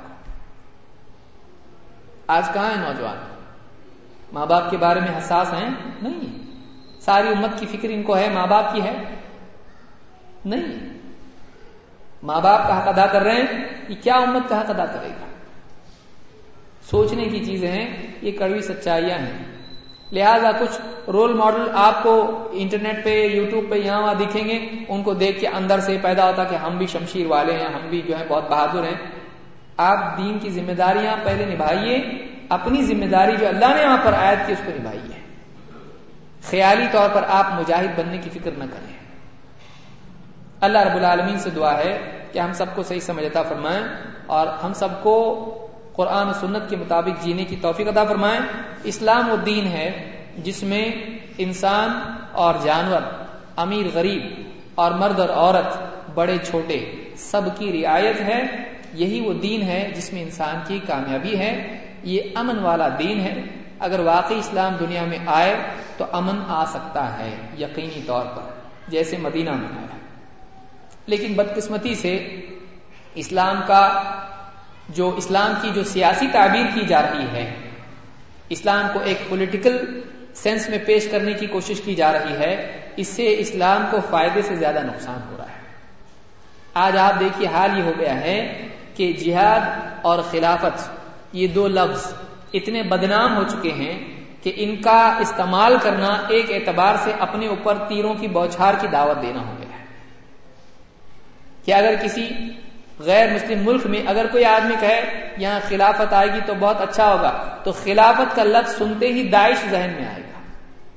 آج کہاں ہے نوجوان؟ ماں باپ کے بارے میں حساس ہیں؟ نہیں. ساری امت کی فکر ان کو ہے، ماں باپ کی ہے نہیں. ماں باپ کا حق ادا کر رہے ہیں، یہ کیا امت کا حق ادا کرے گا؟ سوچنے کی چیزیں ہیں، یہ کڑوی سچائیاں ہیں. لہذا کچھ رول ماڈل آپ کو انٹرنیٹ پہ، یوٹیوب پہ یہاں وہاں دکھیں گے، ان کو دیکھ کے اندر سے پیدا ہوتا کہ ہم بھی شمشیر والے ہیں، ہم بھی جو ہے بہت بہادر ہیں. آپ دین کی ذمہ داریاں پہلے نبھائیے. اپنی ذمہ داری جو اللہ نے وہاں پر عائد کی اس کو نبھائیے. خیالی طور پر آپ مجاہد بننے کی فکر نہ کریں. اللہ رب العالمین سے دعا ہے کہ ہم سب کو صحیح سمجھ عطا فرمائیں اور ہم سب کو قرآن و سنت کے مطابق جینے کی توفیق عطا فرمائیں. اسلام وہ دین ہے جس میں انسان اور جانور، امیر غریب اور مرد اور عورت، بڑے چھوٹے، سب کی رعایت ہے. یہی وہ دین ہے جس میں انسان کی کامیابی ہے. یہ امن والا دین ہے. اگر واقعی اسلام دنیا میں آئے تو امن آ سکتا ہے یقینی طور پر، جیسے مدینہ میں آیا. لیکن بدقسمتی سے اسلام کا جو اسلام کی جو سیاسی تعبیر کی جا رہی ہے، اسلام کو ایک پولیٹیکل سینس میں پیش کرنے کی کوشش کی جا رہی ہے، اس سے اسلام کو فائدے سے زیادہ نقصان ہو رہا ہے. آج آپ دیکھیے حال یہ ہو گیا ہے کہ جہاد اور خلافت، یہ دو لفظ اتنے بدنام ہو چکے ہیں کہ ان کا استعمال کرنا ایک اعتبار سے اپنے اوپر تیروں کی بوچھار کی دعوت دینا ہو گیا ہے. کہ اگر کسی غیر مسلم ملک میں اگر کوئی آدمی کہے یہاں خلافت آئے گی تو بہت اچھا ہوگا، تو خلافت کا لفظ سنتے ہی داعش ذہن میں آئے گا،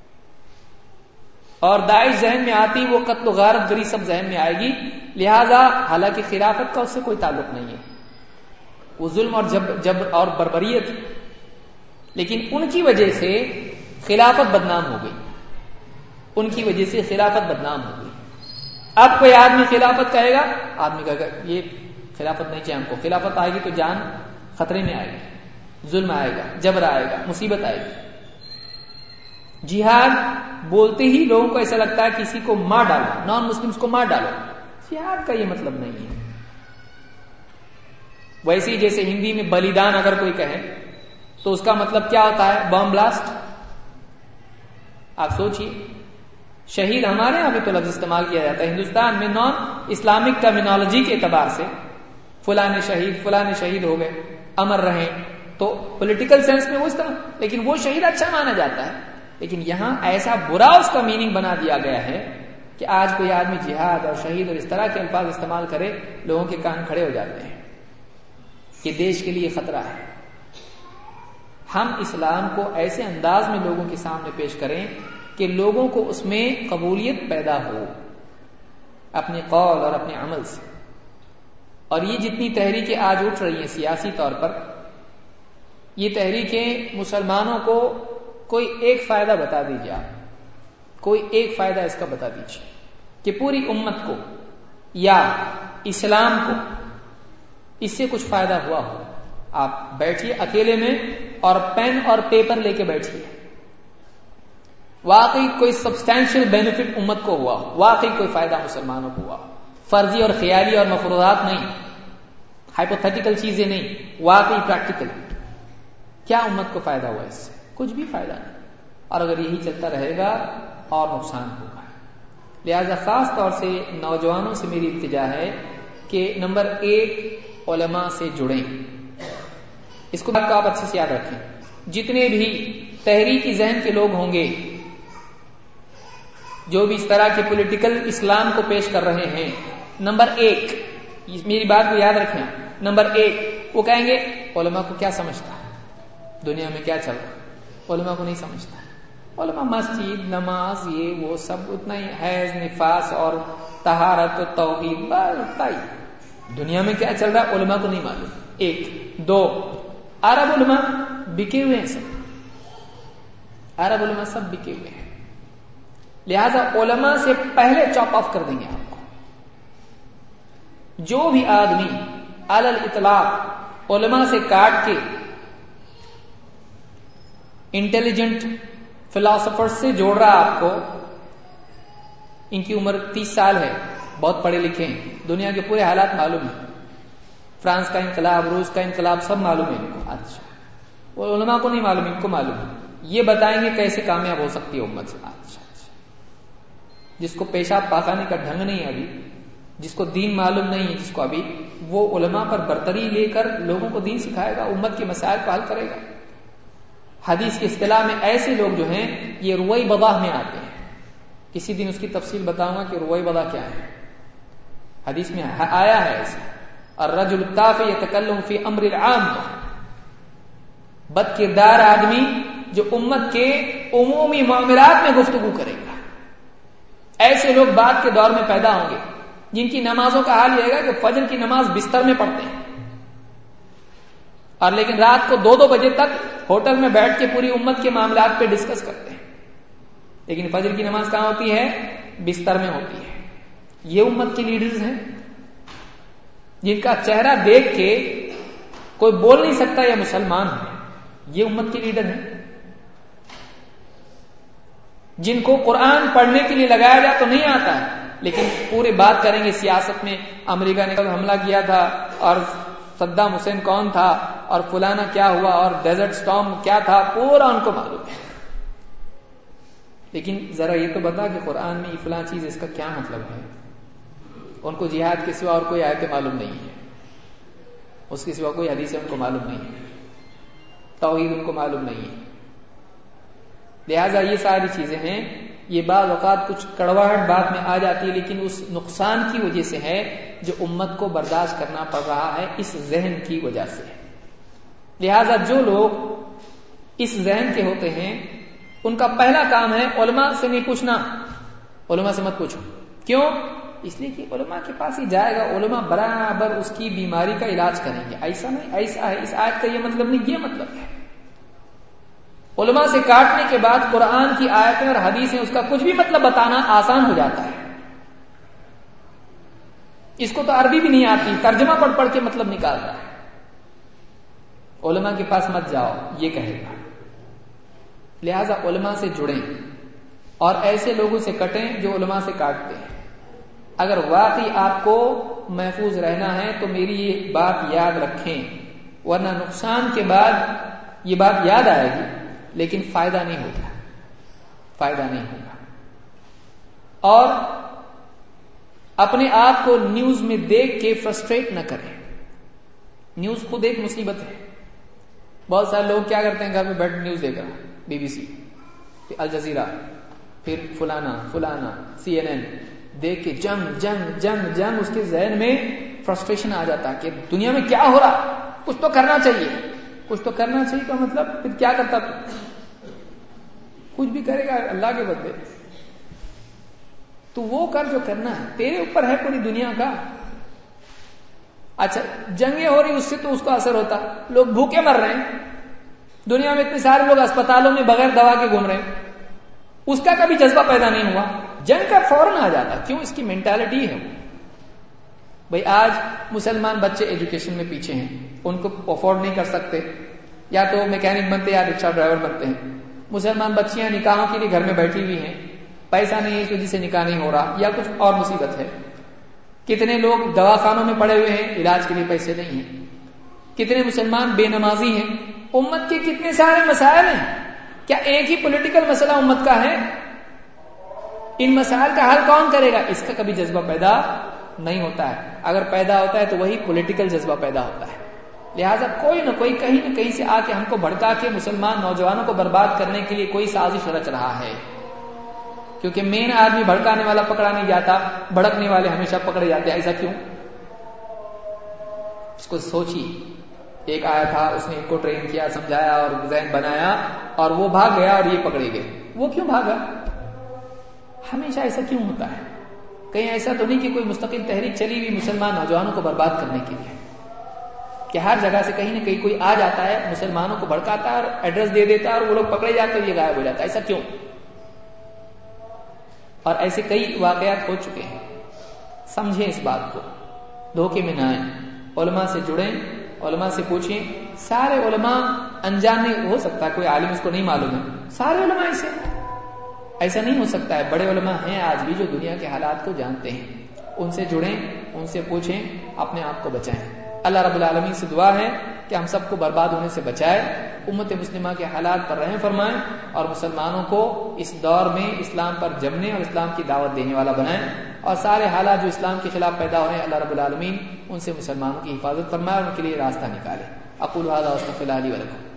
اور داعش ذہن میں آتی وہ قتل و غارت گری سب ذہن میں آئے گی. لہذا حالانکہ خلافت کا اس سے کوئی تعلق نہیں ہے، وہ ظلم اور جبر اور بربریت، لیکن ان کی وجہ سے خلافت بدنام ہو گئی. ان کی وجہ سے خلافت بدنام ہو گئی. اب کوئی آدمی خلافت کہے گا، آدمی کہے گا یہ خلافت نہیں چاہیے ہم کو، خلافت آئے گی تو جان خطرے میں آئے گی، ظلم آئے گا، جبر آئے گا، مصیبت آئے گی. جہاد بولتے ہی لوگوں کو ایسا لگتا ہے کسی کو مار ڈالو، نان مسلمز کو مار ڈالو. جہاد کا یہ مطلب نہیں ہے. ویسے ہی جیسے ہندی میں بلیدان اگر کوئی کہے تو اس کا مطلب کیا ہوتا ہے؟ Bomb blast. آپ سوچئے، شہید ہمارے یہاں بھی تو لفظ استعمال کیا جاتا ہے. ہندوستان میں نان اسلامک ٹرمینالوجی کے اعتبار سے فلاں شہید فلاں شہید ہو گئے، امر رہے، تو پولیٹیکل سینس میں وہ استعمال، لیکن وہ شہید اچھا مانا جاتا ہے. لیکن یہاں ایسا برا اس کا میننگ بنا دیا گیا ہے کہ آج کوئی آدمی جہاد اور شہید اور اس طرح کے الفاظ استعمال کرے، لوگوں کے کان کھڑے ہو جاتے ہیں. کہ دیش کے لیے خطرہ ہے. ہم اسلام کو ایسے انداز میں لوگوں کے سامنے پیش کریں کہ لوگوں کو اس میں قبولیت پیدا ہو اپنے قول اور اپنے عمل سے. اور یہ جتنی تحریکیں آج اٹھ رہی ہیں سیاسی طور پر، یہ تحریکیں مسلمانوں کو کوئی ایک فائدہ بتا دیجیے، آپ کوئی ایک فائدہ اس کا بتا دیجیے کہ پوری امت کو یا اسلام کو اس سے کچھ فائدہ ہوا ہو. آپ بیٹھیے اکیلے میں اور پین اور پیپر لے کے بیٹھیے، واقعی کوئی سبسٹینشیل بینیفٹ امت کو ہوا ہو، واقعی کوئی فائدہ مسلمانوں کو ہوا ہو، فرضی اور خیالی اور مفروضات نہیں، ہائپوتھیٹیکل چیزیں نہیں، واقعی پریکٹیکل. کیا امت کو فائدہ ہوا اس سے؟ کچھ بھی فائدہ نہیں. اور اگر یہی چلتا رہے گا اور نقصان ہوگا. لہذا خاص طور سے نوجوانوں سے میری التجا ہے کہ نمبر ایک علماء سے جڑیں. اس کو آپ اچھے سے یاد رکھیں. جتنے بھی تحریکی ذہن کے لوگ ہوں گے جو بھی اس طرح کے پولیٹیکل اسلام کو پیش کر رہے ہیں، نمبر ایک میری بات کو یاد رکھیں، نمبر ایک وہ کہیں گے علماء کو کیا سمجھتا ہے، دنیا میں کیا چل رہا ہے، علماء کو نہیں سمجھتا. علماء مسجد، نماز، یہ وہ سب اتنا ہی، حیض، نفاس اور طہارت و توحید، بس ہی دنیا میں کیا چل رہا ہے علماء کو نہیں معلوم. ایک. دو، عرب علماء بکے ہوئے ہیں، سب عرب علماء سب بکے ہوئے ہیں. لہذا علماء سے پہلے چاپ آف کر دیں گے آپ کو. جو بھی آدمی علی الاطلاق علماء سے کاٹ کے انٹیلیجنٹ فلاسفر سے جوڑ رہا آپ کو، ان کی عمر تیس سال ہے، بہت پڑھے لکھے ہیں، دنیا کے پورے حالات معلوم ہیں، فرانس کا انقلاب، روس کا انقلاب سب معلوم ہے ان کو. اچھا وہ علماء کو نہیں معلوم، ان کو معلوم ہے. یہ بتائیں گے کیسے کامیاب ہو سکتی ہے امت سے. اچھا اچھا جس کو پیشاب پاخانے کا ڈھنگ نہیں ہے ابھی، جس کو دین معلوم نہیں ہے، جس کو ابھی، وہ علماء پر برتری لے کر لوگوں کو دین سکھائے گا، امت کے مسائل کو حل کرے گا. حدیث کی اصطلاح میں ایسے لوگ جو ہیں یہ روئی بضاح میں آتے ہیں. کسی دن اس کی تفصیل بتاؤں گا کہ روئی بضاح کیا ہے. حدیث میں آیا ہے ایسا، الرجل التافہ یتکلم فی امر العام، بد کردار آدمی جو امت کے عمومی معاملات میں گفتگو کرے گا. ایسے لوگ بعد کے دور میں پیدا ہوں گے جن کی نمازوں کا حال یہ ہے کہ فجر کی نماز بستر میں پڑھتے ہیں اور لیکن رات کو دو دو بجے تک ہوٹل میں بیٹھ کے پوری امت کے معاملات پہ ڈسکس کرتے ہیں، لیکن فجر کی نماز کہاں ہوتی ہے؟ بستر میں ہوتی ہے. یہ امت کے لیڈرز ہیں جن کا چہرہ دیکھ کے کوئی بول نہیں سکتا یہ مسلمان ہے. یہ امت کے لیڈر ہیں جن کو قرآن پڑھنے کے لیے لگایا جائے تو نہیں آتا ہے، لیکن پورے بات کریں گے سیاست میں، امریکہ نے کب حملہ کیا تھا اور صدام حسین کون تھا اور فلانا کیا ہوا اور ڈیزرٹ سٹارم کیا تھا، پورا ان کو معلوم ہے. لیکن ذرا یہ تو بتا کہ قرآن میں یہ فلاں چیز اس کا کیا مطلب ہے. ان کو جہاد کے سوا اور کوئی آیتیں معلوم نہیں ہے، اس کے سوا کوئی حدیث ان کو معلوم نہیں ہے، توحید ان کو معلوم نہیں ہے. لہذا یہ ساری چیزیں ہیں، یہ بعض اوقات کچھ کڑواہٹ بات میں آ جاتی ہے، لیکن اس نقصان کی وجہ سے ہے جو امت کو برداشت کرنا پڑ رہا ہے، اس ذہن کی وجہ سے. لہذا جو لوگ اس ذہن کے ہوتے ہیں ان کا پہلا کام ہے علماء سے نہیں پوچھنا. علماء سے مت پوچھو. کیوں؟ اس لیے کہ علماء کے پاس ہی جائے گا، علماء برابر اس کی بیماری کا علاج کریں گے. ایسا نہیں، ایسا ہے، اس آیت کا یہ مطلب نہیں، یہ مطلب ہے. علماء سے کاٹنے کے بعد قرآن کی آیتیں اور حدیثیں اس کا کچھ بھی مطلب بتانا آسان ہو جاتا ہے. اس کو تو عربی بھی نہیں آتی، ترجمہ پڑھ پڑھ کے مطلب نکالتا ہے. علماء کے پاس مت جاؤ، یہ کہے گا. لہذا علماء سے جڑیں اور ایسے لوگوں سے کٹیں جو علماء سے کاٹتے ہیں. اگر واقعی آپ کو محفوظ رہنا ہے تو میری یہ بات یاد رکھیں، ورنہ نقصان کے بعد یہ بات یاد آئے گی لیکن فائدہ نہیں ہوگا، فائدہ نہیں ہوگا. اور اپنے آپ کو نیوز میں دیکھ کے فرسٹریٹ نہ کریں. نیوز خود ایک مصیبت ہے. بہت سارے لوگ کیا کرتے ہیں، گھر میں بیٹھ نیوز دیکھ رہا، بی بی سی، پھر الجزیرہ، پھر فلانا فلانا سی این این دیکھ کے جنگ جنگ جنگ جنگ، اس کے ذہن میں فرسٹریشن آ جاتا کہ دنیا میں کیا ہو رہا. کچھ تو کرنا چاہیے. کچھ تو کرنا چاہیے کا مطلب پھر کیا کرتا تو کچھ بھی کرے گا اللہ کے بدلے. تو وہ کر جو کرنا ہے, تیرے اوپر ہے پوری دنیا کا. اچھا جنگیں ہو رہی اس سے تو اس کو اثر ہوتا, لوگ بھوکے مر رہے ہیں دنیا میں, اتنے سارے لوگ اسپتالوں میں بغیر دوا کے گھوم رہے ہیں, اس کا کبھی جذبہ پیدا نہیں ہوا. جنگ کا فوراً آ جاتا. کیوں؟ اس کی مینٹالٹی ہے. بھئی آج مسلمان بچے ایجوکیشن میں پیچھے ہیں, ان کو افورڈ نہیں کر سکتے, یا تو میکینک بنتے یا رکشہ ڈرائیور بنتے ہیں. مسلمان بچیاں نکاحوں کے لیے گھر میں بیٹھی ہوئی ہیں, پیسہ نہیں ہے اس وجہ سے نکاح نہیں ہو رہا, یا کچھ اور مصیبت ہے. کتنے لوگ دواخانوں میں پڑے ہوئے ہیں, علاج کے لیے پیسے نہیں ہیں. کتنے مسلمان بے نمازی ہیں. امت کے کتنے سارے مسائل ہیں. کیا ایک ہی پولیٹیکل مسئلہ امت کا ہے؟ ان مسائل کا حل کون کرے گا؟ اس کا کبھی جذبہ پیدا نہیں ہوتا ہے. اگر پیدا ہوتا ہے تو وہی پولیٹیکل جذبہ پیدا ہوتا ہے. لہٰذا کوئی نہ کوئی کہیں نہ کہیں سے آ کے ہم کو بھڑکا کے مسلمان نوجوانوں کو برباد کرنے کے لیے کوئی سازش رچ رہا ہے. کیونکہ مین آدمی بھڑکانے والا پکڑا نہیں جاتا, بھڑکنے والے ہمیشہ پکڑے جاتے ہیں. ایسا کیوں؟ اس کو سوچی. ایک آیا تھا, اس نے ایک کو ٹرین کیا, سمجھایا اور ذہن بنایا, اور وہ بھاگ گیا اور یہ پکڑے گئے. وہ کیوں بھاگا؟ ہمیشہ ایسا کیوں ہوتا ہے؟ کہیں ایسا تو نہیں کہ کوئی مستقل تحریک چلی ہوئی مسلمان نوجوانوں کو برباد کرنے کے لیے, کہ ہر جگہ سے کہیں نہ کہیں کوئی آ جاتا ہے, مسلمانوں کو بھڑکاتا ہے اور ایڈریس دے دیتا ہے, اور وہ لوگ پکڑے جاتے ہیں, یہ غائب ہو جاتا ہے. ایسا کیوں؟ اور ایسے کئی واقعات ہو چکے ہیں. سمجھیں اس بات کو, دھوکے میں نہ آئیں. علماء سے جڑیں, علماء سے پوچھیں. سارے علماء انجان نہیں ہو سکتا, کوئی عالم اس کو نہیں معلوم ہے. سارے علماء ایسے ایسا نہیں ہو سکتا ہے. بڑے علماء ہیں آج بھی جو دنیا کے حالات کو جانتے ہیں. ان سے جڑیں, ان سے پوچھیں, اپنے آپ کو بچائیں. اللہ رب العالمین سے دعا ہے کہ ہم سب کو برباد ہونے سے بچائے, امت مسلمہ کے حالات پر رحم فرمائیں, اور مسلمانوں کو اس دور میں اسلام پر جمنے اور اسلام کی دعوت دینے والا بنائیں. اور سارے حالات جو اسلام کے خلاف پیدا ہو رہے ہیں, اللہ رب العالمین ان سے مسلمانوں کی حفاظت فرمائے اور ان کے لیے راستہ نکالے. اقول هذا واستغفر الله لي ولكم.